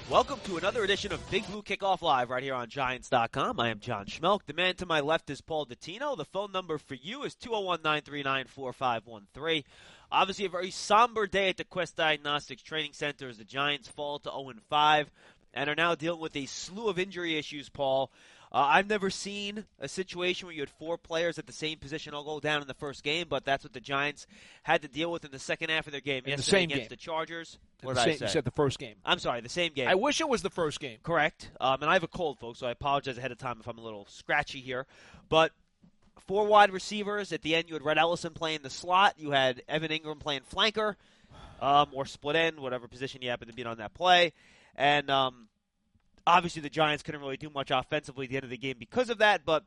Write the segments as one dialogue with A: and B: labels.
A: Welcome to another edition of Big Blue Kickoff Live right here on Giants.com. I am John Schmelk. The man to my left is Paul Dottino. The phone number for you is 201-939-4513. Obviously a very somber day at the Quest Diagnostics Training Center as the Giants fall to 0-5 and are now dealing with a slew of injury issues, Paul. I've never seen a situation where you had four players at the same position all go down in the first game, but that's what the Giants had to deal with in the second half of their game yesterday against the Chargers. What did I say?
B: You said the first game.
A: I'm sorry, the same game.
B: I wish it was the first game.
A: Correct. And I have a cold, folks, so I apologize ahead of time if I'm a little scratchy here. But four wide receivers. At the end, you had Red Ellison playing the slot. You had Evan Ingram playing flanker or split end, whatever position you happen to be on that play. And obviously the Giants couldn't really do much offensively at the end of the game because of that, but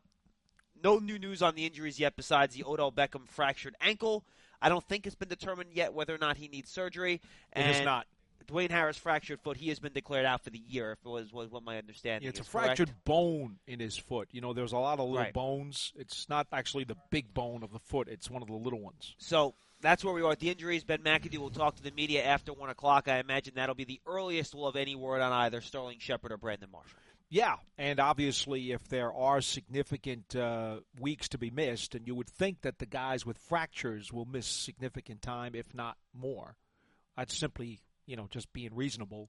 A: no new news on the injuries yet besides the Odell Beckham fractured ankle. I don't think it's been determined yet whether or not he needs surgery.
B: It is not.
A: Dwayne Harris fractured foot. He has been declared out for the year, if it was what my understanding is.
B: It's a fractured bone in his foot. You know, there's a lot of little bones. It's not actually the big bone of the foot. It's one of the little ones.
A: So that's where we are with the injuries. Ben McAdoo will talk to the media after 1 o'clock. I imagine that'll be the earliest we'll have any word on either Sterling Shepard or Brandon Marshall.
B: Yeah, and obviously if there are significant weeks to be missed, and you would think that the guys with fractures will miss significant time, if not more. That's simply, just being reasonable.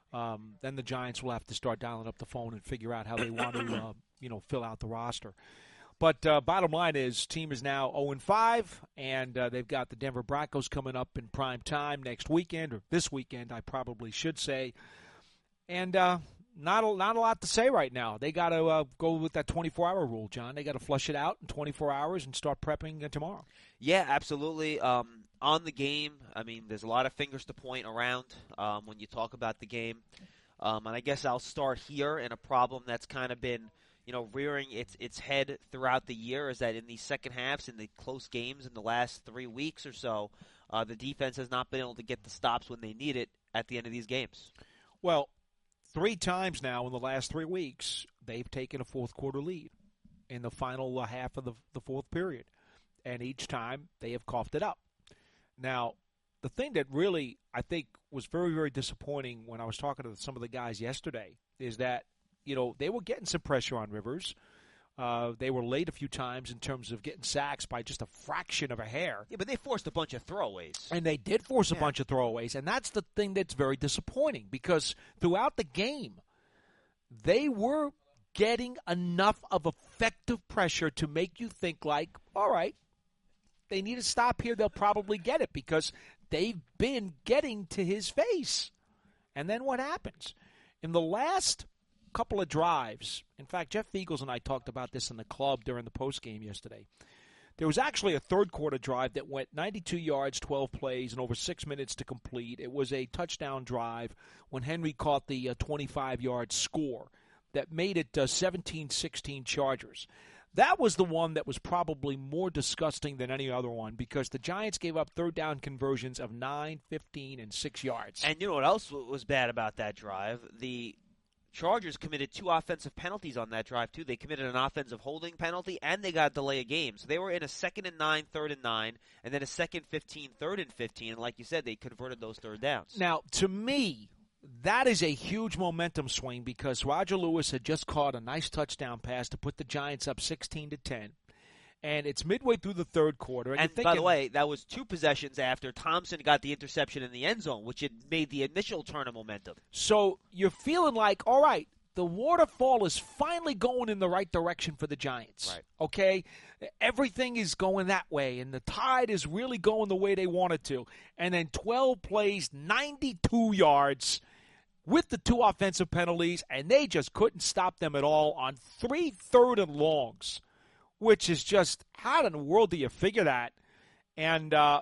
B: Then the Giants will have to start dialing up the phone and figure out how they want to, fill out the roster. But bottom line is, team is now 0-5, and they've got the Denver Broncos coming up in prime time next weekend, or this weekend, I probably should say. And not a lot to say right now. They got to go with that 24-hour rule, John. They got to flush it out in 24 hours and start prepping tomorrow.
A: Yeah, absolutely. On the game, I mean, there's a lot of fingers to point around when you talk about the game. And I guess I'll start here in a problem that's kind of been, rearing its head throughout the year, is that in these second halves, in the close games in the last 3 weeks or so, the defense has not been able to get the stops when they need it at the end of these games.
B: Well, 3 times now in the last 3 weeks, they've taken a fourth-quarter lead in the final half of the fourth period. And each time, they have coughed it up. Now, the thing that really, I think, was very, very disappointing when I was talking to some of the guys yesterday is that, they were getting some pressure on Rivers. They were late a few times in terms of getting sacks by just a fraction of a hair.
A: Yeah, but they forced a bunch of throwaways.
B: And they did force a bunch of throwaways, and that's the thing that's very disappointing because throughout the game, they were getting enough of effective pressure to make you think like, all right, they need to stop here. They'll probably get it because they've been getting to his face. And then what happens? In the last couple of drives, in fact, Jeff Eagles and I talked about this in the club during the postgame yesterday. There was actually a third-quarter drive that went 92 yards, 12 plays, and over 6 minutes to complete. It was a touchdown drive when Henry caught the 25-yard score that made it 17-16 Chargers. That was the one that was probably more disgusting than any other one because the Giants gave up third down conversions of 9, 15, and 6 yards.
A: And you know what else was bad about that drive? The Chargers committed 2 offensive penalties on that drive, too. They committed an offensive holding penalty, and they got a delay of game. So they were in a 2nd and 9, 3rd and 9, and then a 2nd 15, 3rd and 15. And like you said, they converted those third downs.
B: Now, to me, that is a huge momentum swing because Roger Lewis had just caught a nice touchdown pass to put the Giants up 16-10. And it's midway through the third quarter.
A: And by the way, that was 2 possessions after Thompson got the interception in the end zone, which had made the initial turn of momentum.
B: So you're feeling like, all right, the waterfall is finally going in the right direction for the Giants.
A: Right.
B: Okay? Everything is going that way, and the tide is really going the way they want it to. And then 12 plays, 92 yards with the 2 offensive penalties, and they just couldn't stop them at all on 3 third and longs. Which is just, how in the world do you figure that? And the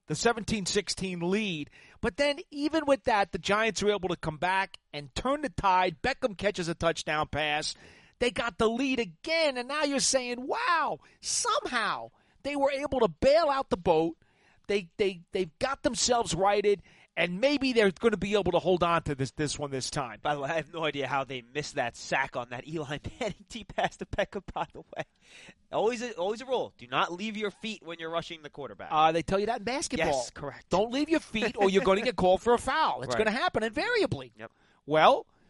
B: 17-16 lead. But then even with that, the Giants were able to come back and turn the tide. Beckham catches a touchdown pass. They got the lead again, and now you're saying, wow, somehow they were able to bail out the boat. They've got themselves righted, and maybe they're going to be able to hold on to this one this time.
A: By the way, I have no idea how they missed that sack on that Eli Manning deep pass to Beckham, by the way. Always a rule. Do not leave your feet when you're rushing the quarterback.
B: They tell you that in basketball.
A: Yes, correct.
B: Don't leave your feet or you're going to get called for a foul. It's going to happen invariably.
A: Yep.
B: Well,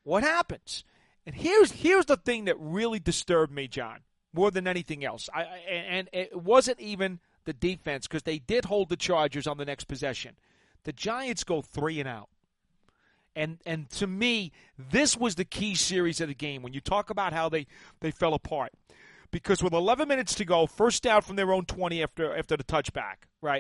B: what happens? And here's the thing that really disturbed me, John, more than anything else. And it wasn't even the defense, because they did hold the Chargers on the next possession. The Giants go 3 and out. And to me, this was the key series of the game when you talk about how they fell apart. Because with 11 minutes to go, first down from their own 20 after the touchback, right?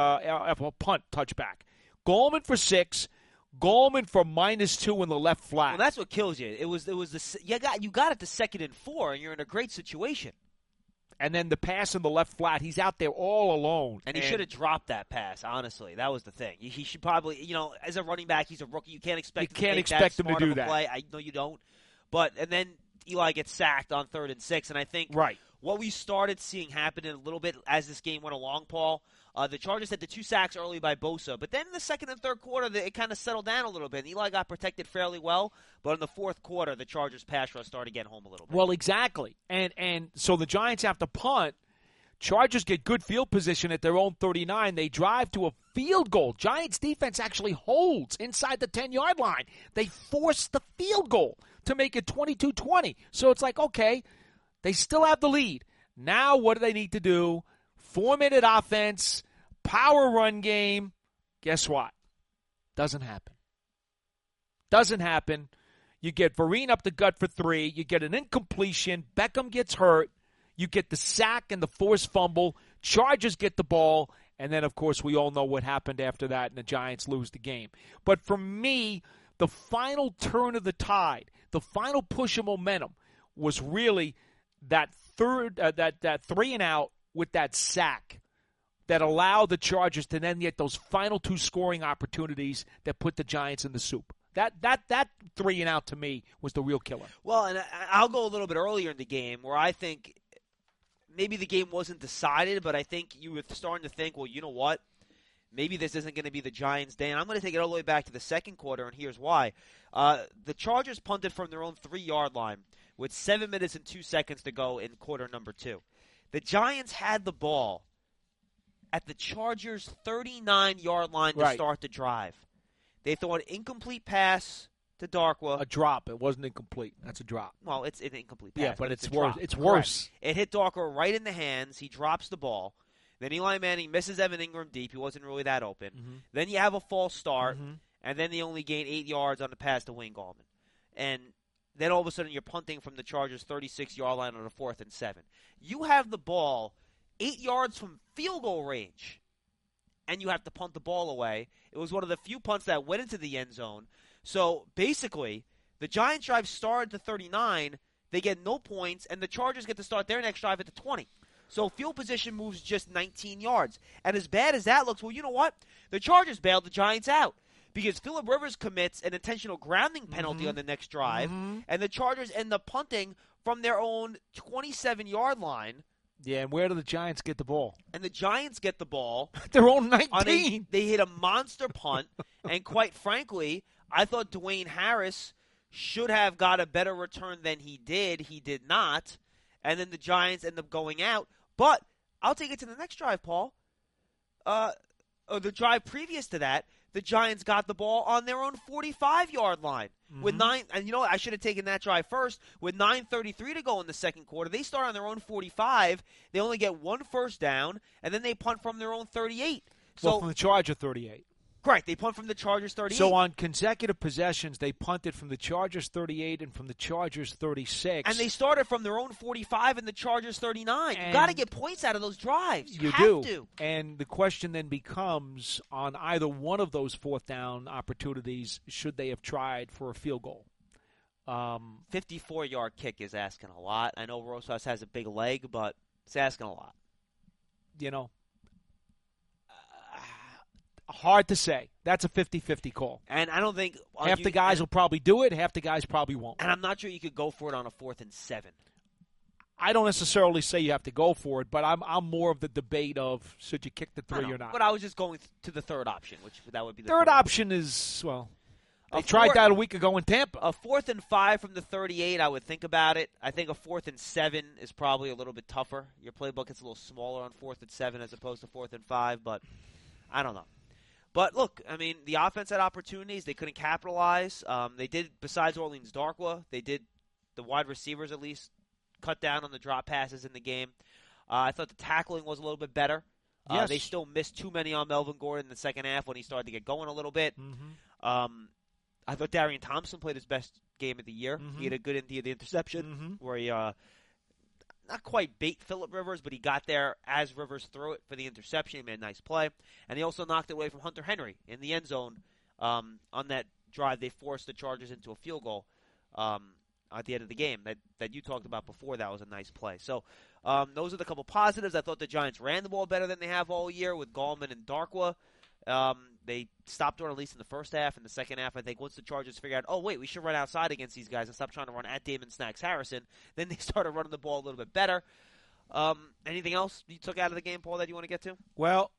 B: A punt touchback. Gallman for 6. Gallman for -2 in the left flat.
A: Well, that's what kills you. It was you got it to 2nd and 4, and you're in a great situation.
B: And then the pass in the left flat, he's out there all alone.
A: And he should have dropped that pass, honestly. That was the thing. He should probably, as a running back, he's a rookie. You can't expect him to do that. Play. I know you don't. And then Eli gets sacked on 3rd and 6. And I think what we started seeing happen a little bit as this game went along, Paul, the Chargers had the 2 sacks early by Bosa. But then in the 2nd and 3rd quarter, it kind of settled down a little bit. And Eli got protected fairly well. But in the 4th quarter, the Chargers' pass rush started getting home a little bit.
B: Well, exactly. And so the Giants have to punt. Chargers get good field position at their own 39. They drive to a field goal. Giants' defense actually holds inside the 10-yard line. They force the field goal to make it 22-20. So it's like, okay, they still have the lead. Now what do they need to do? 4-minute offense, power run game. Guess what? Doesn't happen. Doesn't happen. You get Vereen up the gut for 3. You get an incompletion. Beckham gets hurt. You get the sack and the forced fumble. Chargers get the ball. And then, of course, we all know what happened after that, and the Giants lose the game. But for me, the final turn of the tide, the final push of momentum was really that that 3 and out with that sack that allowed the Chargers to then get those final 2 scoring opportunities that put the Giants in the soup. That 3 and out to me was the real killer.
A: Well, and I'll go a little bit earlier in the game where I think maybe the game wasn't decided, but I think you were starting to think, well, you know what? Maybe this isn't going to be the Giants' day. And I'm going to take it all the way back to the 2nd quarter, and here's why. The Chargers punted from their own 3-yard line with 7 minutes and 2 seconds to go in quarter number 2. The Giants had the ball at the Chargers' 39-yard line to start the drive. They threw an incomplete pass to Darkwa.
B: A drop. It wasn't incomplete. That's a drop.
A: Well, it's an incomplete pass.
B: Yeah, but it's worse.
A: Drop.
B: It's worse.
A: Correct. It hit Darkwa right in the hands. He drops the ball. Then Eli Manning misses Evan Ingram deep. He wasn't really that open.
B: Mm-hmm.
A: Then you have a false start, and then they only gain 8 yards on the pass to Wayne Gallman. And then all of a sudden you're punting from the Chargers' 36-yard line on a 4th and 7. You have the ball 8 yards from field goal range, and you have to punt the ball away. It was one of the few punts that went into the end zone. So basically, the Giants drive started to 39. They get no points, and the Chargers get to start their next drive at the 20. So field position moves just 19 yards. And as bad as that looks, well, you know what? The Chargers bailed the Giants out because Phillip Rivers commits an intentional grounding penalty on the next drive, and the Chargers end up punting from their own 27-yard line.
B: Yeah, and where do the Giants get the ball?
A: And the Giants get the ball.
B: Their own 19.
A: They hit a monster punt, and quite frankly, I thought Dwayne Harris should have got a better return than he did. He did not. And then the Giants end up going out. But I'll take it to the next drive, Paul. The drive previous to that, the Giants got the ball on their own 45-yard line. With 9, and you know what? I should have taken that drive first. With 9:33 to go in the 2nd quarter, they start on their own 45. They only get 1 first down, and then they punt from their own 38.
B: So from the Charger 38.
A: Correct. They punt from the Chargers 38.
B: So on consecutive possessions, they punted from the Chargers 38 and from the Chargers 36.
A: And they started from their own 45 and the Chargers 39. You got to get points out of those drives. You have to.
B: And the question then becomes, on either one of those 4th down opportunities, should they have tried for a field goal?
A: 54-yard kick is asking a lot. I know Rosas has a big leg, but it's asking a lot.
B: You know, hard to say. That's a 50-50 call.
A: And I don't think
B: half the guys will probably do it, half the guys probably won't.
A: And I'm not sure you could go for it on a 4th and 7.
B: I don't necessarily say you have to go for it, but I'm more of the debate of should you kick the 3 or not.
A: But I was just going to the 3rd option, which that would be the
B: third option is, well, they tried that a week ago in Tampa.
A: A 4th and 5 from the 38, I would think about it. I think a 4th and 7 is probably a little bit tougher. Your playbook gets a little smaller on 4th and 7 as opposed to 4th and 5, but I don't know. But look, I mean, the offense had opportunities. They couldn't capitalize. They did, besides Orleans Darkwa, the wide receivers at least cut down on the drop passes in the game. I thought the tackling was a little bit better.
B: Yes.
A: They still missed too many on Melvin Gordon in the second half when he started to get going a little bit. I thought Darian Thompson played his best game of the year. He had a good the interception where he not quite bait Phillip Rivers, but he got there as Rivers threw it for the interception. He made a nice play. And he also knocked it away from Hunter Henry in the end zone on that drive. They forced the Chargers into a field goal at the end of the game that you talked about before. That was a nice play. So those are the couple positives. I thought the Giants ran the ball better than they have all year with Gallman and Darkwa. They stopped doing at least in the first half. In the second half, I think once the Chargers figured out, oh, wait, we should run outside against these guys and stop trying to run at Damon Snacks Harrison, then they started running the ball a little bit better. Anything else you took out of the game, Paul, that you want to get to?
B: Well,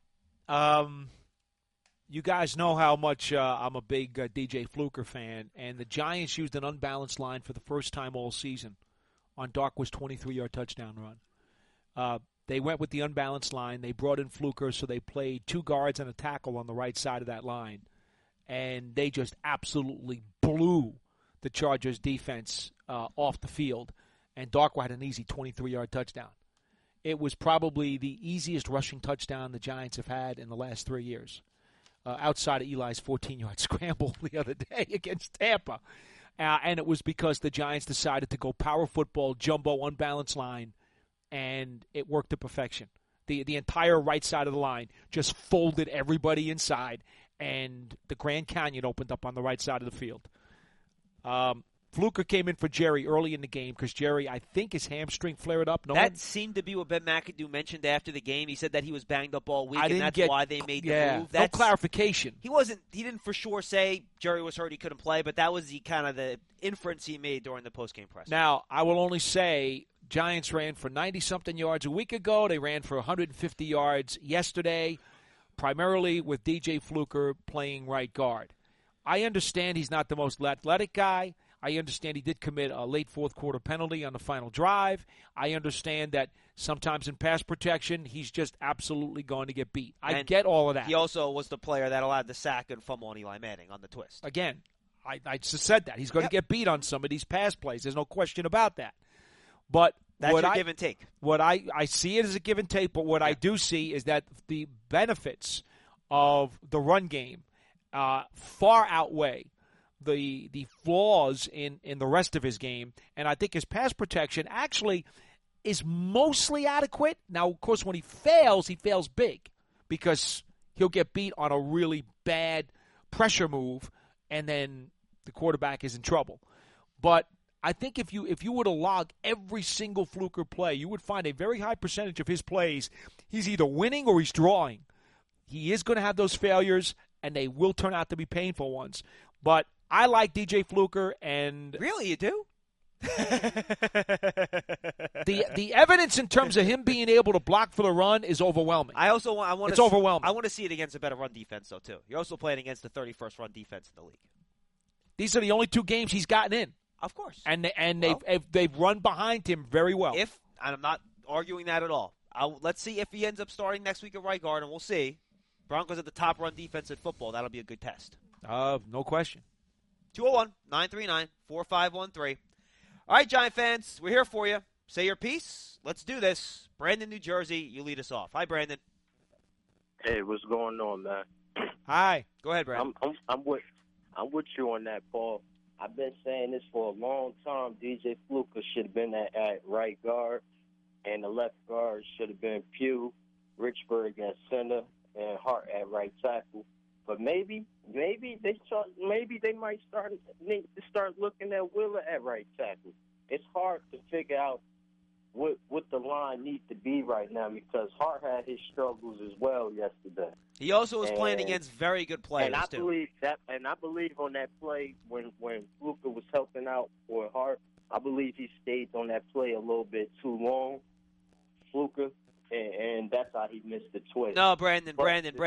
B: you guys know how much I'm a big DJ Fluker fan, and the Giants used an unbalanced line for the first time all season on Darkwa's 23-yard touchdown run. They went with the unbalanced line. They brought in Fluker, so they played two guards and a tackle on the right side of that line. And they just absolutely blew the Chargers' defense off the field. And Darkwa had an easy 23-yard touchdown. It was probably the easiest rushing touchdown the Giants have had in the last 3 years, outside of Eli's 14-yard scramble the other day against Tampa. And it was because the Giants decided to go power football, jumbo, unbalanced line, and it worked to perfection. The entire right side of the line just folded everybody inside, and the Grand Canyon opened up on the right side of the field. Fluker came in for Jerry early in the game because Jerry, I think, his hamstring flared up.
A: That seemed to be what Ben McAdoo mentioned after the game. He said that he was banged up all week, and that's why they made the move.
B: No clarification.
A: He didn't for sure say Jerry was hurt, he couldn't play, but that was the inference he made during the postgame press.
B: Now, I will only say Giants ran for 90-something yards a week ago. They ran for 150 yards yesterday, primarily with DJ Fluker playing right guard. I understand he's not the most athletic guy. I understand he did commit a late fourth-quarter penalty on the final drive. I understand that sometimes in pass protection, he's just absolutely going to get beat. I get all of that.
A: He also was the player that allowed the sack and fumble on Eli Manning on the twist.
B: Again, I just said that. He's going to get beat on some of these pass plays. There's no question about that. But
A: that's your give and take.
B: What I see it as a give and take, but what I do see is that the benefits of the run game far outweigh the flaws in the rest of his game. And I think his pass protection actually is mostly adequate. Now, of course, when he fails big because he'll get beat on a really bad pressure move, and then the quarterback is in trouble. But I think if you were to log every single Fluker play, you would find a very high percentage of his plays, he's either winning or he's drawing. He is going to have those failures, and they will turn out to be painful ones. But I like DJ Fluker, and
A: really, you do?
B: the evidence in terms of him being able to block for the run is overwhelming.
A: It's
B: overwhelming.
A: I want to see it against a better run defense, though, too. You're also playing against the 31st run defense in the league.
B: These are the only two games he's gotten in.
A: Of course.
B: And they've run behind him very well.
A: And I'm not arguing that at all. Let's see if he ends up starting next week at right guard, and we'll see. Broncos at the top run defense in football. That'll be a good test.
B: No question.
A: 201-939-4513. All right, Giant fans, we're here for you. Say your piece. Let's do this. Brandon, New Jersey, you lead us off. Hi, Brandon.
C: Hey, what's going on, man?
B: Hi.
A: Go ahead, Brandon.
C: I'm with you on that, Paul. I've been saying this for a long time. DJ Fluker should have been at right guard, and the left guard should have been Pugh, Richburg at center, and Hart at right tackle. But maybe they might start looking at Willer at right tackle. It's hard to figure out what the line needs to be right now because Hart had his struggles as well yesterday.
A: He also was playing against very good players,
C: and I believe on that play when Fluker was helping out for Hart, I believe he stayed on that play a little bit too long, Fluker, and that's how he missed the twist.
A: No, Brandon.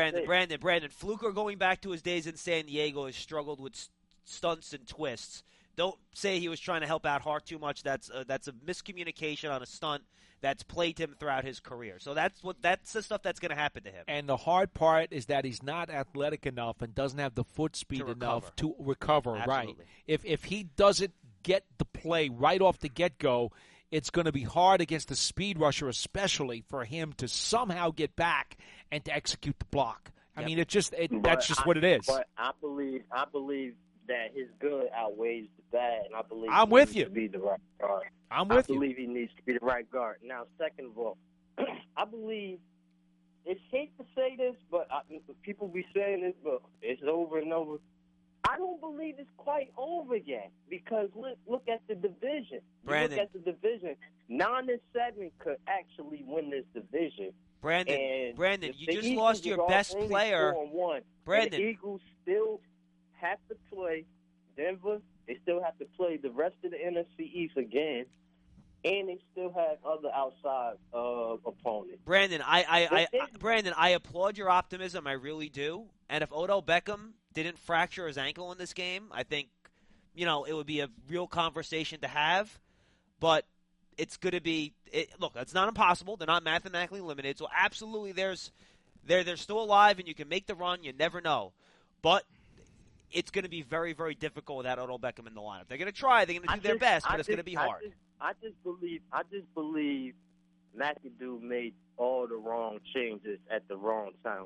A: Fluker, going back to his days in San Diego, has struggled with stunts and twists. Don't say he was trying to help out Hart too much. That's a miscommunication on a stunt that's plagued him throughout his career. So that's the stuff that's going to happen to him.
B: And the hard part is that he's not athletic enough and doesn't have the foot speed enough to recover.
A: Absolutely.
B: Right. If he doesn't get the play right off the get-go, it's going to be hard against the speed rusher, especially for him to somehow get back and to execute the block. I mean, that's just what it is.
C: But I believe that his good outweighs the bad, and I believe
B: I'm
C: he
B: with
C: needs
B: you.
C: to be the right guard.
B: I'm with you.
C: I believe he needs to be the right guard. Now, second of all, I believe it's hate to say this, but people be saying this, but it's over and over. I don't believe it's quite over yet because look at the division.
A: Brandon.
C: Look at the division. 9-7 could actually win this division.
A: Brandon, you just
C: Eagles
A: lost your
C: are
A: best
C: only
A: player.
C: 4-1.
A: Brandon.
C: And the Eagles still have to play Denver. They still have to play the rest of the NFC East again. And they still have other outside opponents.
A: Brandon, Brandon, I applaud your optimism. I really do. And if Odell Beckham didn't fracture his ankle in this game, I think, it would be a real conversation to have. But it's going to be look, it's not impossible. They're not mathematically limited. So absolutely they're still alive and you can make the run. You never know. But it's going to be very, very difficult without Odell Beckham in the lineup. They're going to try. They're going to do their best, but it's going to be hard.
C: I just believe McAdoo made all the wrong changes at the wrong time.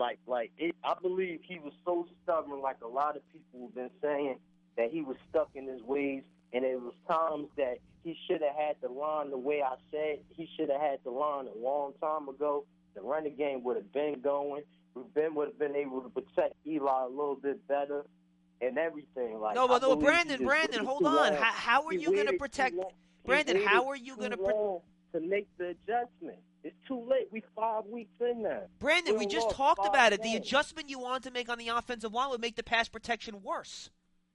C: I believe he was so stubborn, like a lot of people have been saying, that he was stuck in his ways, and it was times that he should have had the line the way I said. He should have had the line a long time ago. The running game would have been going. Ben would have been able to protect Eli a little bit better and everything.
A: No, Brandon, hold on. How are you going to protect – Brandon, how are you going
C: to make the adjustment? It's too late. We 5 weeks in there.
A: Brandon, we just talked about it. The adjustment you wanted to make on the offensive line would make the pass protection worse.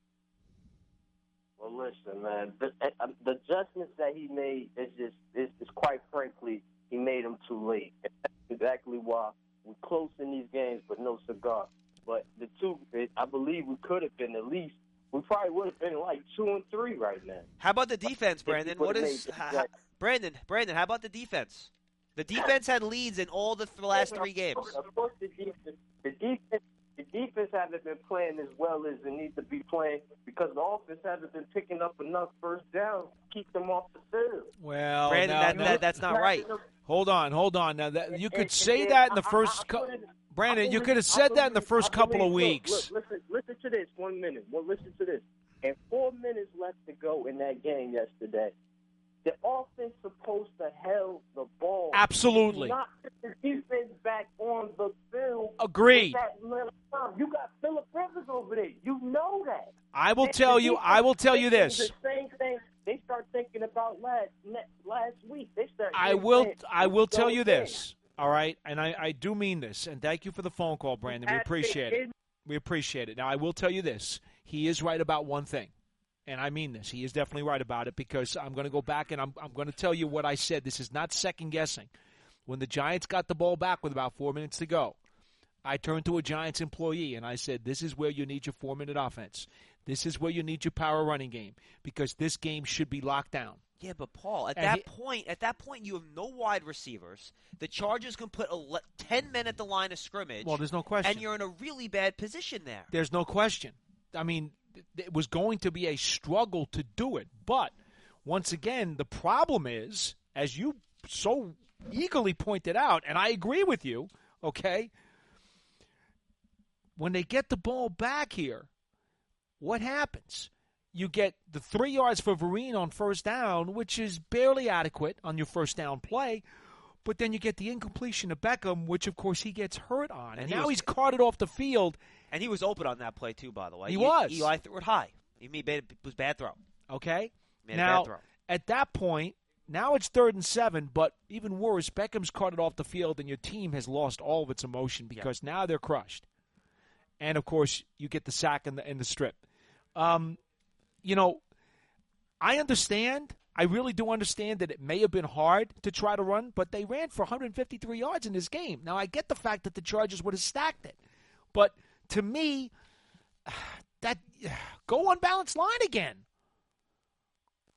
C: Well, listen, man. The adjustments that he made is quite frankly, he made them too late. And that's exactly why we're close in these games, but no cigar. But I believe we could have been at least. We probably would have been like 2-3 right now.
A: How about the defense, Brandon? Brandon? How about the defense? The defense had leads in all the last 3 games.
C: Of course, the defense hasn't been playing as well as it needs to be playing because the offense hasn't been picking up enough first downs to keep them off the field.
B: Well,
A: Brandon, that's not right.
B: Hold on. Now, you could say that in the first. Brandon, you could have said that in the first couple of weeks.
C: Look, listen to this. 1 minute. Well, listen to this. And 4 minutes left to go in that game yesterday. The offense supposed to held the ball.
B: Absolutely.
C: Not put the defense back on the field.
B: Agreed.
C: You got Phillip Rivers over there. You know that.
B: I will tell you this.
C: The same thing. They start thinking about last week.
B: I will tell you this. All right, and I do mean this, and thank you for the phone call, Brandon. We appreciate it. We appreciate it. Now, I will tell you this. He is right about one thing, and I mean this. He is definitely right about it because I'm going to go back and I'm going to tell you what I said. This is not second-guessing. When the Giants got the ball back with about 4 minutes to go, I turned to a Giants employee, and I said, this is where you need your 4-minute offense. This is where you need your power running game because this game should be locked down.
A: Yeah, but Paul, at that point, you have no wide receivers. The Chargers can put 10 men at the line of scrimmage.
B: Well, there's no question.
A: And you're in a really bad position there.
B: There's no question. I mean, it was going to be a struggle to do it. But, once again, the problem is, as you so eagerly pointed out, and I agree with you, okay, when they get the ball back here, what happens? You get the 3 yards for Vereen on first down, which is barely adequate on your first down play. But then you get the incompletion of Beckham, which, of course, he gets hurt on. And now he's carted off the field.
A: And he was open on that play, too, by the way.
B: He was.
A: Eli threw it high. It was a bad throw.
B: Okay?
A: Bad throw.
B: At that point, now it's 3rd and 7, but even worse, Beckham's carted off the field, and your team has lost all of its emotion because now they're crushed. And, of course, you get the sack and the strip. I understand. I really do understand that it may have been hard to try to run, but they ran for 153 yards in this game. Now, I get the fact that the Chargers would have stacked it. But to me, that go on balanced line again.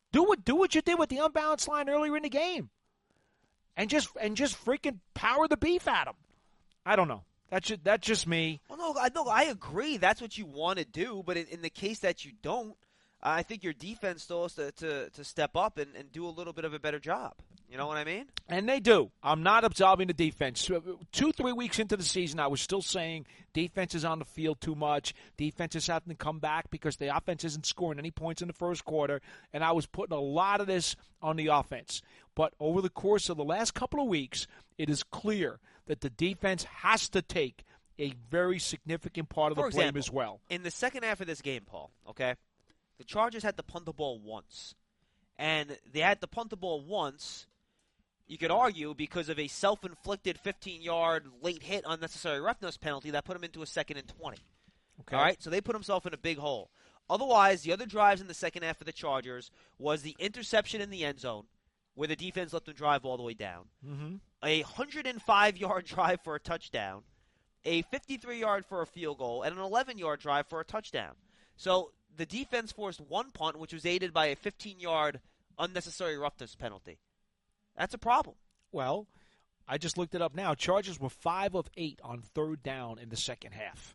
B: Do what you did with the unbalanced line earlier in the game, and just freaking power the beef at them. I don't know. That's just me.
A: Well, no, I agree. That's what you want to do, but in the case that you don't, I think your defense still has to step up and do a little bit of a better job. You know what I mean?
B: And they do. I'm not absolving the defense. 2-3 weeks into the season, I was still saying defense is on the field too much. Defense is having to come back because the offense isn't scoring any points in the first quarter. And I was putting a lot of this on the offense. But over the course of the last couple of weeks, it is clear that the defense has to take a very significant part of the blame as well.
A: In the second half of this game, Paul, okay, the Chargers had to punt the ball once. And they had to punt the ball once, you could argue, because of a self-inflicted 15-yard late hit unnecessary roughness penalty that put them into a 2nd and 20.
B: Okay.
A: All right, so they put themselves in a big hole. Otherwise, the other drives in the second half of the Chargers was the interception in the end zone, where the defense let them drive all the way down.
B: Mm-hmm.
A: A 105-yard drive for a touchdown, a 53-yard for a field goal, and an 11-yard drive for a touchdown. So the defense forced one punt, which was aided by a 15-yard unnecessary roughness penalty. That's a problem.
B: Well, I just looked it up now. Chargers were 5 of 8 on third down in the second half.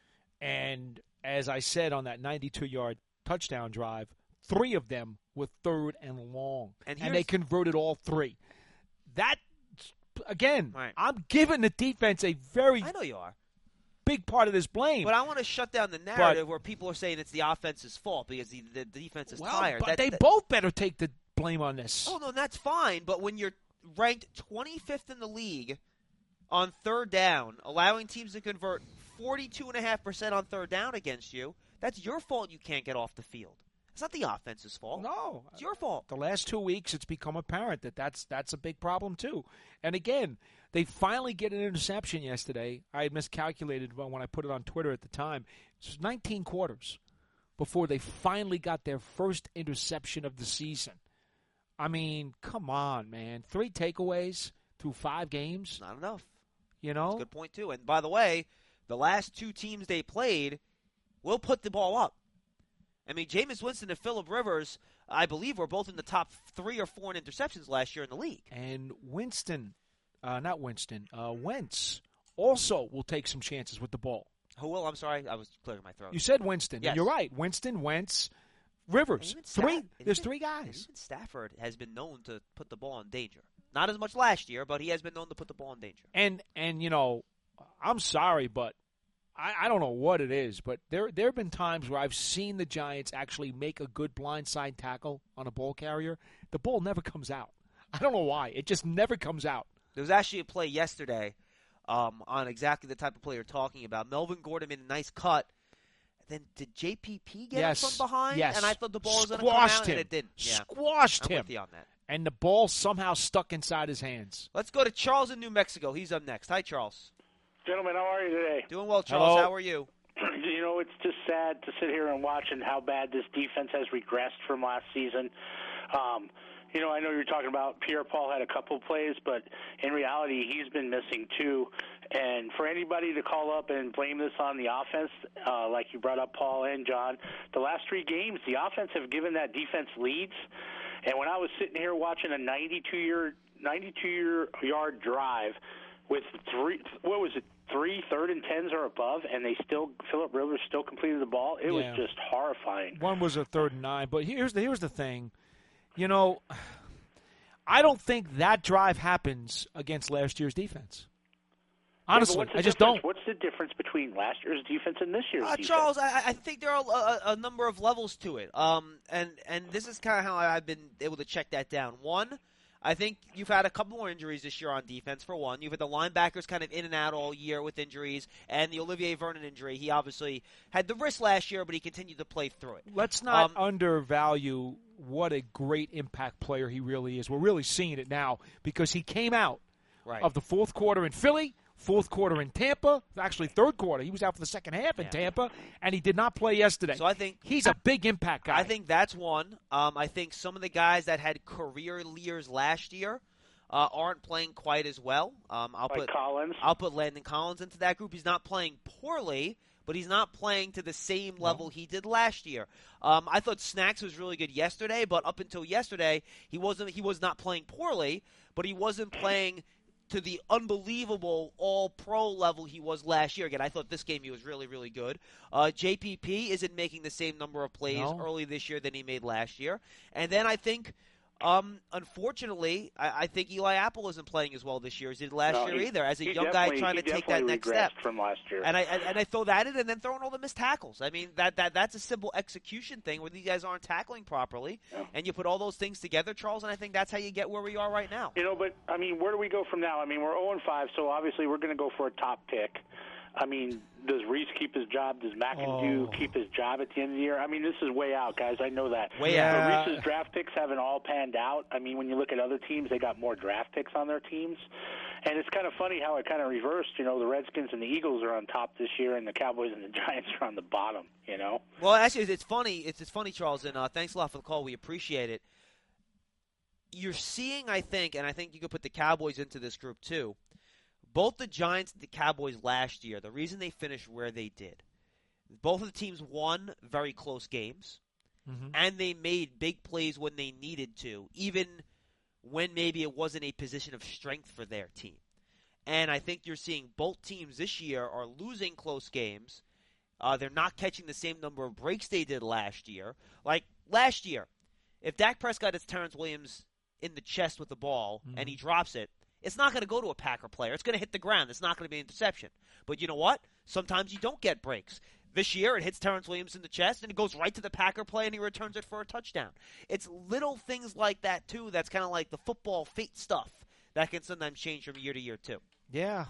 B: And as I said on that 92-yard touchdown drive, 3 of them were third and long. And they converted all 3. That, again,
A: right.
B: I'm giving the defense a very
A: I know you are.
B: big part of this blame.
A: But I want to shut down the narrative where people are saying it's the offense's fault because the defense is tired.
B: But they both better take the blame on this.
A: Oh, no, that's fine. But when you're ranked 25th in the league on third down, allowing teams to convert 42.5% on third down against you, that's your fault you can't get off the field. It's not the offense's fault.
B: No.
A: It's your fault.
B: The last 2 weeks, it's become apparent that that's a big problem, too. And again, they finally get an interception yesterday. I had miscalculated when I put it on Twitter at the time. It was 19 quarters before they finally got their first interception of the season. I mean, come on, man. 3 takeaways through 5 games.
A: Not enough.
B: You know?
A: That's a good point, too. And by the way, the last 2 teams they played will put the ball up. I mean, Jameis Winston and Phillip Rivers, I believe, were both in the top 3 or 4 in interceptions last year in the league.
B: And Wentz also will take some chances with the ball.
A: Who will? I'm sorry. I was clearing my throat.
B: You said Winston.
A: Yes.
B: And you're right. Winston, Wentz, Rivers. There's 3 guys.
A: Even Stafford has been known to put the ball in danger. Not as much last year, but he has been known to put the ball in danger.
B: And you know, I'm sorry, but I don't know what it is, but there have been times where I've seen the Giants actually make a good blindside tackle on a ball carrier. The ball never comes out. I don't know why. It just never comes out.
A: There was actually a play yesterday on exactly the type of play you're talking about. Melvin Gordon made a nice cut. Then did JPP get him from behind?
B: Yes.
A: And I thought the ball was going to come out,
B: him.
A: and it didn't. Yeah.
B: Squashed
A: I'm
B: him.
A: with you on that.
B: And the ball somehow stuck inside his hands.
A: Let's go to Charles in New Mexico. He's up next. Hi, Charles.
D: Gentlemen, how are you today?
A: Doing well, Charles.
B: Hello.
A: How are you?
D: You know, it's just sad to sit here and watch and how bad this defense has regressed from last season. You know, I know you're talking about Pierre-Paul had a couple of plays, but in reality, he's been missing too. And for anybody to call up and blame this on the offense, like you brought up, Paul and John, the last 3 games, the offense have given that defense leads. And when I was sitting here watching a 92-yard drive with 3 third and 10s or above, and Phillip Rivers still completed the ball, it was just horrifying.
B: One was a 3rd and 9, but here's the thing. You know, I don't think that drive happens against last year's defense. Honestly, I just don't.
D: What's the difference between last year's defense and this year's defense?
A: Charles, I think there are a number of levels to it. And this is kind of how I've been able to check that down. One, I think you've had a couple more injuries this year on defense, for one. You've had the linebackers kind of in and out all year with injuries, and the Olivier Vernon injury. He obviously had the wrist last year, but he continued to play through it.
B: Let's not undervalue what a great impact player he really is. We're really seeing it now because he came out of the 4th quarter in Philly, 4th quarter in Tampa, actually 3rd quarter. He was out for the second half in Tampa, and he did not play yesterday.
A: So I think
B: he's a big impact guy.
A: I think that's one. I think some of the guys that had career years last year aren't playing quite as well. I'll put
D: Collins.
A: I'll put Landon Collins into that group. He's not playing poorly, but he's not playing to the same level he did last year. I thought Snacks was really good yesterday, but up until yesterday, he was not playing poorly, but he wasn't playing to the unbelievable all-pro level he was last year. Again, I thought this game he was really, really good. JPP isn't making the same number of plays early this year than he made last year. And then I think, unfortunately, I think Eli Apple isn't playing as well this year as he did last year either, as a young guy trying to take that next step.
D: From last year.
A: And I throw that in, and then throwing all the missed tackles. I mean, that's a simple execution thing where these guys aren't tackling properly, and you put all those things together, Charles, and I think that's how you get where we are right now.
D: But, I mean, where do we go from now? I mean, we're 0-5, so obviously we're going to go for a top pick. I mean, does Reese keep his job? Does McIntyre keep his job at the end of the year? I mean, this is way out, guys. I know that.
A: Way out.
D: Reese's draft picks haven't all panned out. I mean, when you look at other teams, they got more draft picks on their teams. And it's kind of funny how it kind of reversed. The Redskins and the Eagles are on top this year, and the Cowboys and the Giants are on the bottom,
A: Well, actually, it's funny. It's funny, Charles, and thanks a lot for the call. We appreciate it. You're seeing, I think, and I think you could put the Cowboys into this group too, both the Giants and the Cowboys last year, the reason they finished where they did, both of the teams won very close games, and they made big plays when they needed to, even when maybe it wasn't a position of strength for their team. And I think you're seeing both teams this year are losing close games. They're not catching the same number of breaks they did last year. Like last year, if Dak Prescott hits Terrence Williams in the chest with the ball and he drops it, it's not going to go to a Packer player. It's going to hit the ground. It's not going to be an interception. But you know what? Sometimes you don't get breaks. This year, it hits Terrence Williams in the chest, and it goes right to the Packer player, and he returns it for a touchdown. It's little things like that, too, that's kind of like the football fate stuff that can sometimes change from year to year, too.
B: Yeah.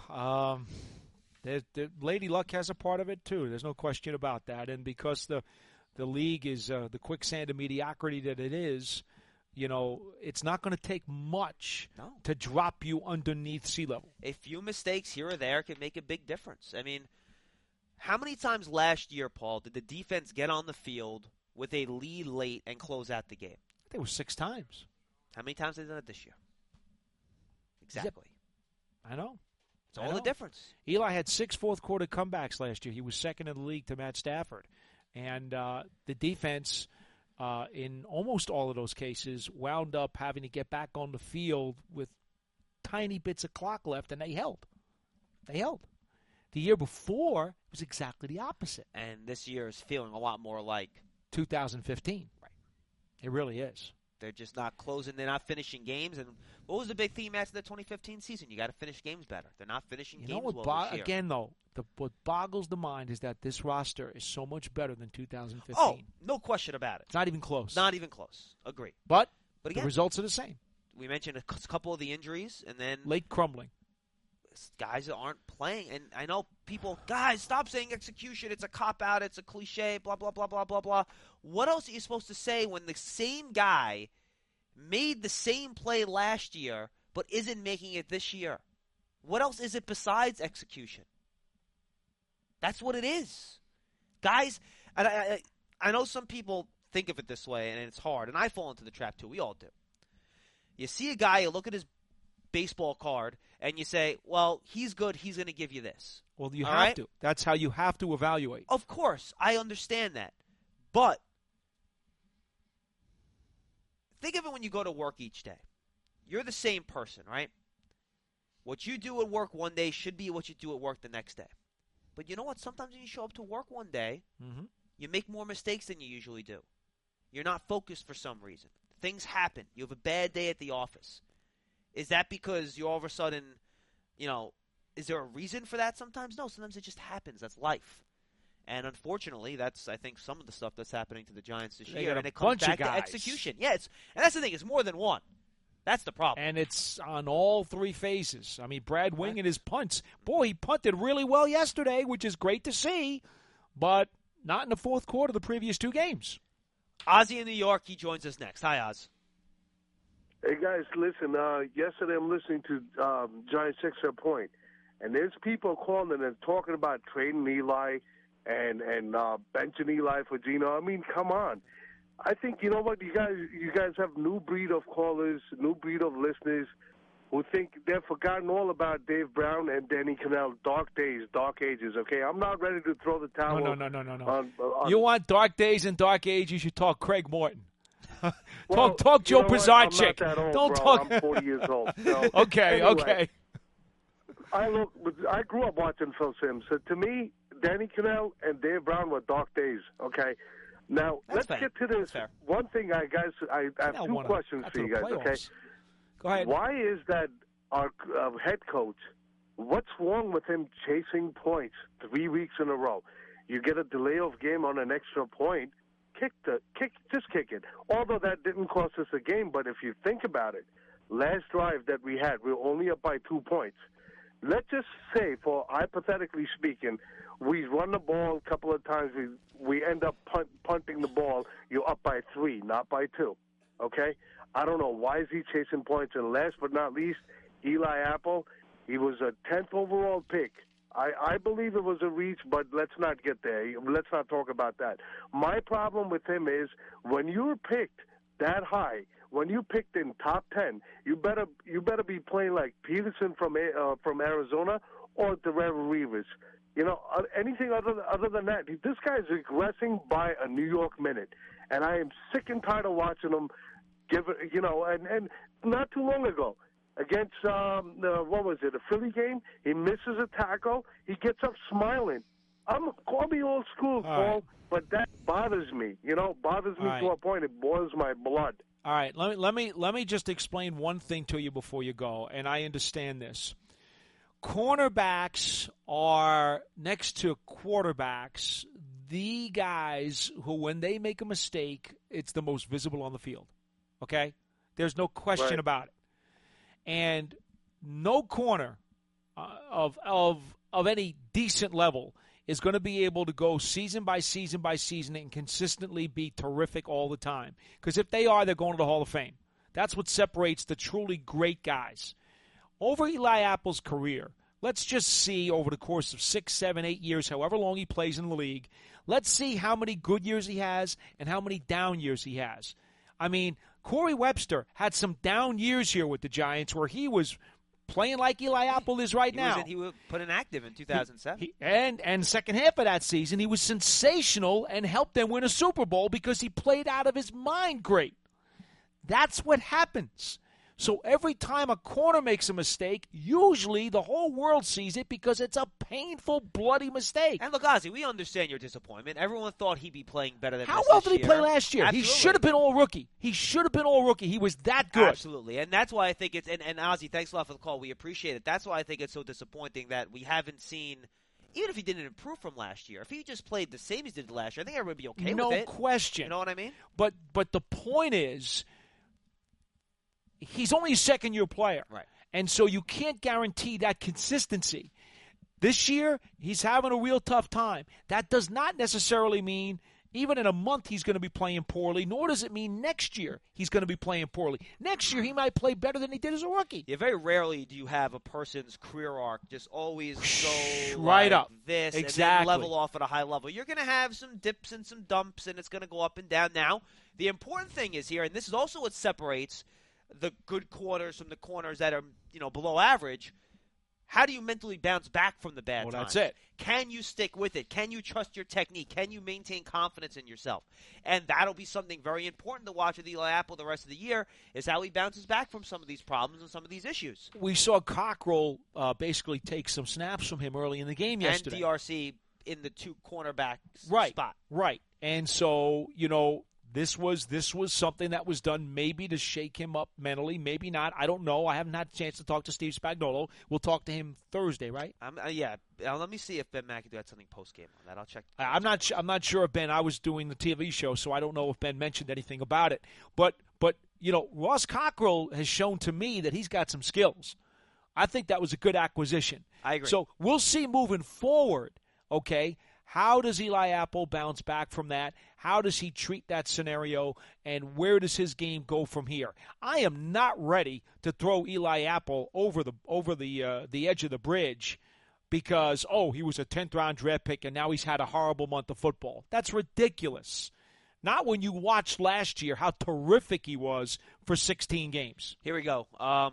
B: The Lady Luck has a part of it, too. There's no question about that. And because the league is the quicksand of mediocrity that it is, it's not going to take much to drop you underneath sea level.
A: A few mistakes here or there can make a big difference. I mean, how many times last year, Paul, did the defense get on the field with a lead late and close out the game?
B: I think it was 6 times.
A: How many times have they done it this year? Exactly.
B: I know.
A: It's all the difference.
B: Eli had 6 fourth-quarter comebacks last year. He was second in the league to Matt Stafford. And the defense, in almost all of those cases, wound up having to get back on the field with tiny bits of clock left, and they held. They held. The year before, it was exactly the opposite.
A: And this year is feeling a lot more like
B: 2015.
A: Right.
B: It really is.
A: They're just not closing. They're not finishing games. And what was the big theme after the 2015 season? You got to finish games better. They're not finishing games well this year.
B: Again, though, what boggles the mind is that this roster is so much better than 2015.
A: Oh, no question about it.
B: It's not even close.
A: Not even close. Agree.
B: But
A: again,
B: the results are the same.
A: We mentioned a couple of the injuries, and then
B: late crumbling.
A: Guys that aren't playing. And I know people, guys, stop saying execution. It's a cop-out. It's a cliche, blah, blah, blah, blah, blah, blah. What else are you supposed to say when the same guy made the same play last year but isn't making it this year? What else is it besides execution? That's what it is. Guys, and I know some people think of it this way, and it's hard, and I fall into the trap too. We all do. You see a guy, you look at his baseball card, and you say, well, he's good, he's going to give you this.
B: Well, you have to. That's how you have to evaluate.
A: Of course, I understand that. But think of it when you go to work each day. You're the same person, right? What you do at work one day should be what you do at work the next day. But you know what? Sometimes when you show up to work one day, you make more mistakes than you usually do. You're not focused for some reason. Things happen. You have a bad day at the office. Is that because you all of a sudden, is there a reason for that sometimes? No, sometimes it just happens. That's life. And unfortunately, that's, I think, some of the stuff that's happening to the Giants this year. And it comes back to execution. Yeah, and that's the thing. It's more than one. That's the problem.
B: And it's on all 3 phases. I mean, Brad Wing and his punts. Boy, he punted really well yesterday, which is great to see, but not in the fourth quarter of the previous 2 games.
A: Ozzy in New York, he joins us next. Hi, Oz.
E: Hey, guys, listen. Yesterday I'm listening to Giants Extra Point, and there's people calling and talking about trading Eli and benching Eli for Geno. I mean, come on. I think, you know what, you guys have new breed of callers, new breed of listeners. who think they've forgotten all about Dave Brown and Danny Cannell. Dark days, dark ages. Okay, I'm not ready to throw the towel.
B: No.
E: On,
B: You want dark days and dark ages? You should talk Craig Morton.
E: well,
B: talk Joe Pisarcik.
E: I'm not that old,
B: Don't
E: bro.
B: talk.
E: I'm 40 years old. So,
B: Okay.
E: anyway, I grew up watching Phil Simms. So to me, Danny Cannell and Dave Brown were dark days. Okay. Now
A: That's
E: let's
A: fair.
E: get to this. One thing, I have two questions for you guys. Okay.
B: Go ahead.
E: Why is that our head coach? What's wrong with him chasing points 3 weeks in a row? You get a delay of game on an extra point. Just kick it. Although that didn't cost us a game, but if you think about it, last drive that we had, we were only up by 2 points. Let's just say, for hypothetically speaking, we run the ball a couple of times. We end up punting the ball. You're up by 3, not by 2. Okay? I don't know. Why is he chasing points? And last but not least, Eli Apple, he was a 10th overall pick. I believe it was a reach, but let's not get there. Let's not talk about that. My problem with him is when you're picked that high, when you picked in top 10, you better be playing like Peterson from Arizona or Darrell Reeves. You know, anything other than that. This guy's regressing by a New York minute, and I am sick and tired of watching him give it. You know, and not too long ago against what was it, a Philly game? He misses a tackle. He gets up smiling. Call me old school, Paul, but that bothers me. You know, bothers me to a point. It boils my blood.
B: All right, let me just explain one thing to you before you go, and I understand this. Cornerbacks are, next to quarterbacks, the guys who, when they make a mistake, it's the most visible on the field. Okay? There's no question about it. And no corner of any decent level is going to be able to go season by season by season and consistently be terrific all the time. Because if they are, they're going to the Hall of Fame. That's what separates the truly great guys. Over Eli Apple's career, let's just see over the course of 6, 7, 8 years, however long he plays in the league, let's see how many good years he has and how many down years he has. I mean, Corey Webster had some down years here with the Giants where he was playing like Eli Apple is right now.
A: He was put inactive in 2007.
B: And second half of that season, he was sensational and helped them win a Super Bowl because he played out of his mind great. That's what happens. So every time a corner makes a mistake, usually the whole world sees it because it's a painful, bloody mistake.
A: And look, Ozzie, we understand your disappointment. Everyone thought he'd be playing better than
B: How
A: this
B: well
A: this
B: did he
A: year.
B: play last year?
A: Absolutely.
B: He should have been all-rookie. He was that good.
A: Absolutely. And that's why I think it's – and Ozzie, thanks a lot for the call. We appreciate it. That's why I think it's so disappointing that we haven't seen – even if he didn't improve from last year, if he just played the same as he did last year, I think everyone would be okay with it.
B: No question.
A: You know what I mean?
B: But the point is – he's only a second-year player.
A: Right.
B: And so you can't guarantee that consistency. This year, he's having a real tough time. That does not necessarily mean even in a month he's going to be playing poorly, nor does it mean next year he's going to be playing poorly. Next year he might play better than he did as a rookie.
A: Yeah, very rarely do you have a person's career arc just always go
B: right
A: like
B: up.
A: This
B: Exactly.
A: and then level off at a high level. You're going to have some dips and some dumps, and it's going to go up and down. Now, the important thing is here, and this is also what separates the good corners from the corners that are, below average. How do you mentally bounce back from the bad times?
B: That's it.
A: Can you stick with it? Can you trust your technique? Can you maintain confidence in yourself? And that'll be something very important to watch with Eli Apple the rest of the year, is how he bounces back from some of these problems and some of these issues.
B: We saw Cockrell basically take some snaps from him early in the game yesterday.
A: And DRC in the two cornerbacks spot.
B: Right. And so, this was something that was done maybe to shake him up mentally, maybe not. I don't know. I haven't had a chance to talk to Steve Spagnuolo. We'll talk to him Thursday, right?
A: Yeah. Let me see if Ben McAdoo had something post game on that. I'll check.
B: I'm not sure if Ben. I was doing the TV show, so I don't know if Ben mentioned anything about it. But Ross Cockrell has shown to me that he's got some skills. I think that was a good acquisition.
A: I agree.
B: So we'll see moving forward. Okay. How does Eli Apple bounce back from that? How does he treat that scenario? And where does his game go from here? I am not ready to throw Eli Apple over the edge of the bridge because, he was a 10th round draft pick and now he's had a horrible month of football. That's ridiculous. Not when you watched last year how terrific he was for 16 games.
A: Here we go.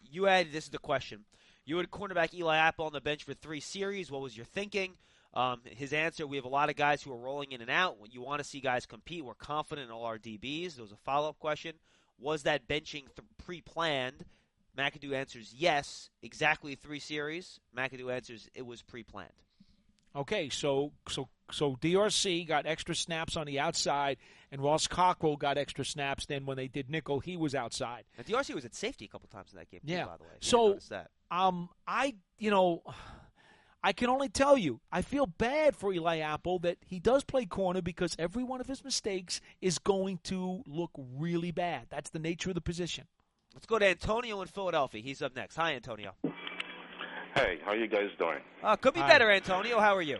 A: this is the question. You had cornerback Eli Apple on the bench for 3 series. What was your thinking? His answer, we have a lot of guys who are rolling in and out. You want to see guys compete. We're confident in all our DBs. There was a follow-up question. Was that benching pre-planned? McAdoo answers yes, exactly 3 series. McAdoo answers it was pre-planned.
B: Okay, so DRC got extra snaps on the outside, and Ross Cockrell got extra snaps. Then when they did nickel, he was outside.
A: And DRC was at safety a couple times in that game, too, by the way.
B: So,
A: that.
B: I can only tell you, I feel bad for Eli Apple that he does play corner because every one of his mistakes is going to look really bad. That's the nature of the position.
A: Let's go to Antonio in Philadelphia. He's up next. Hi, Antonio.
F: Hey, how you guys doing?
A: Could be better, Antonio. How are you?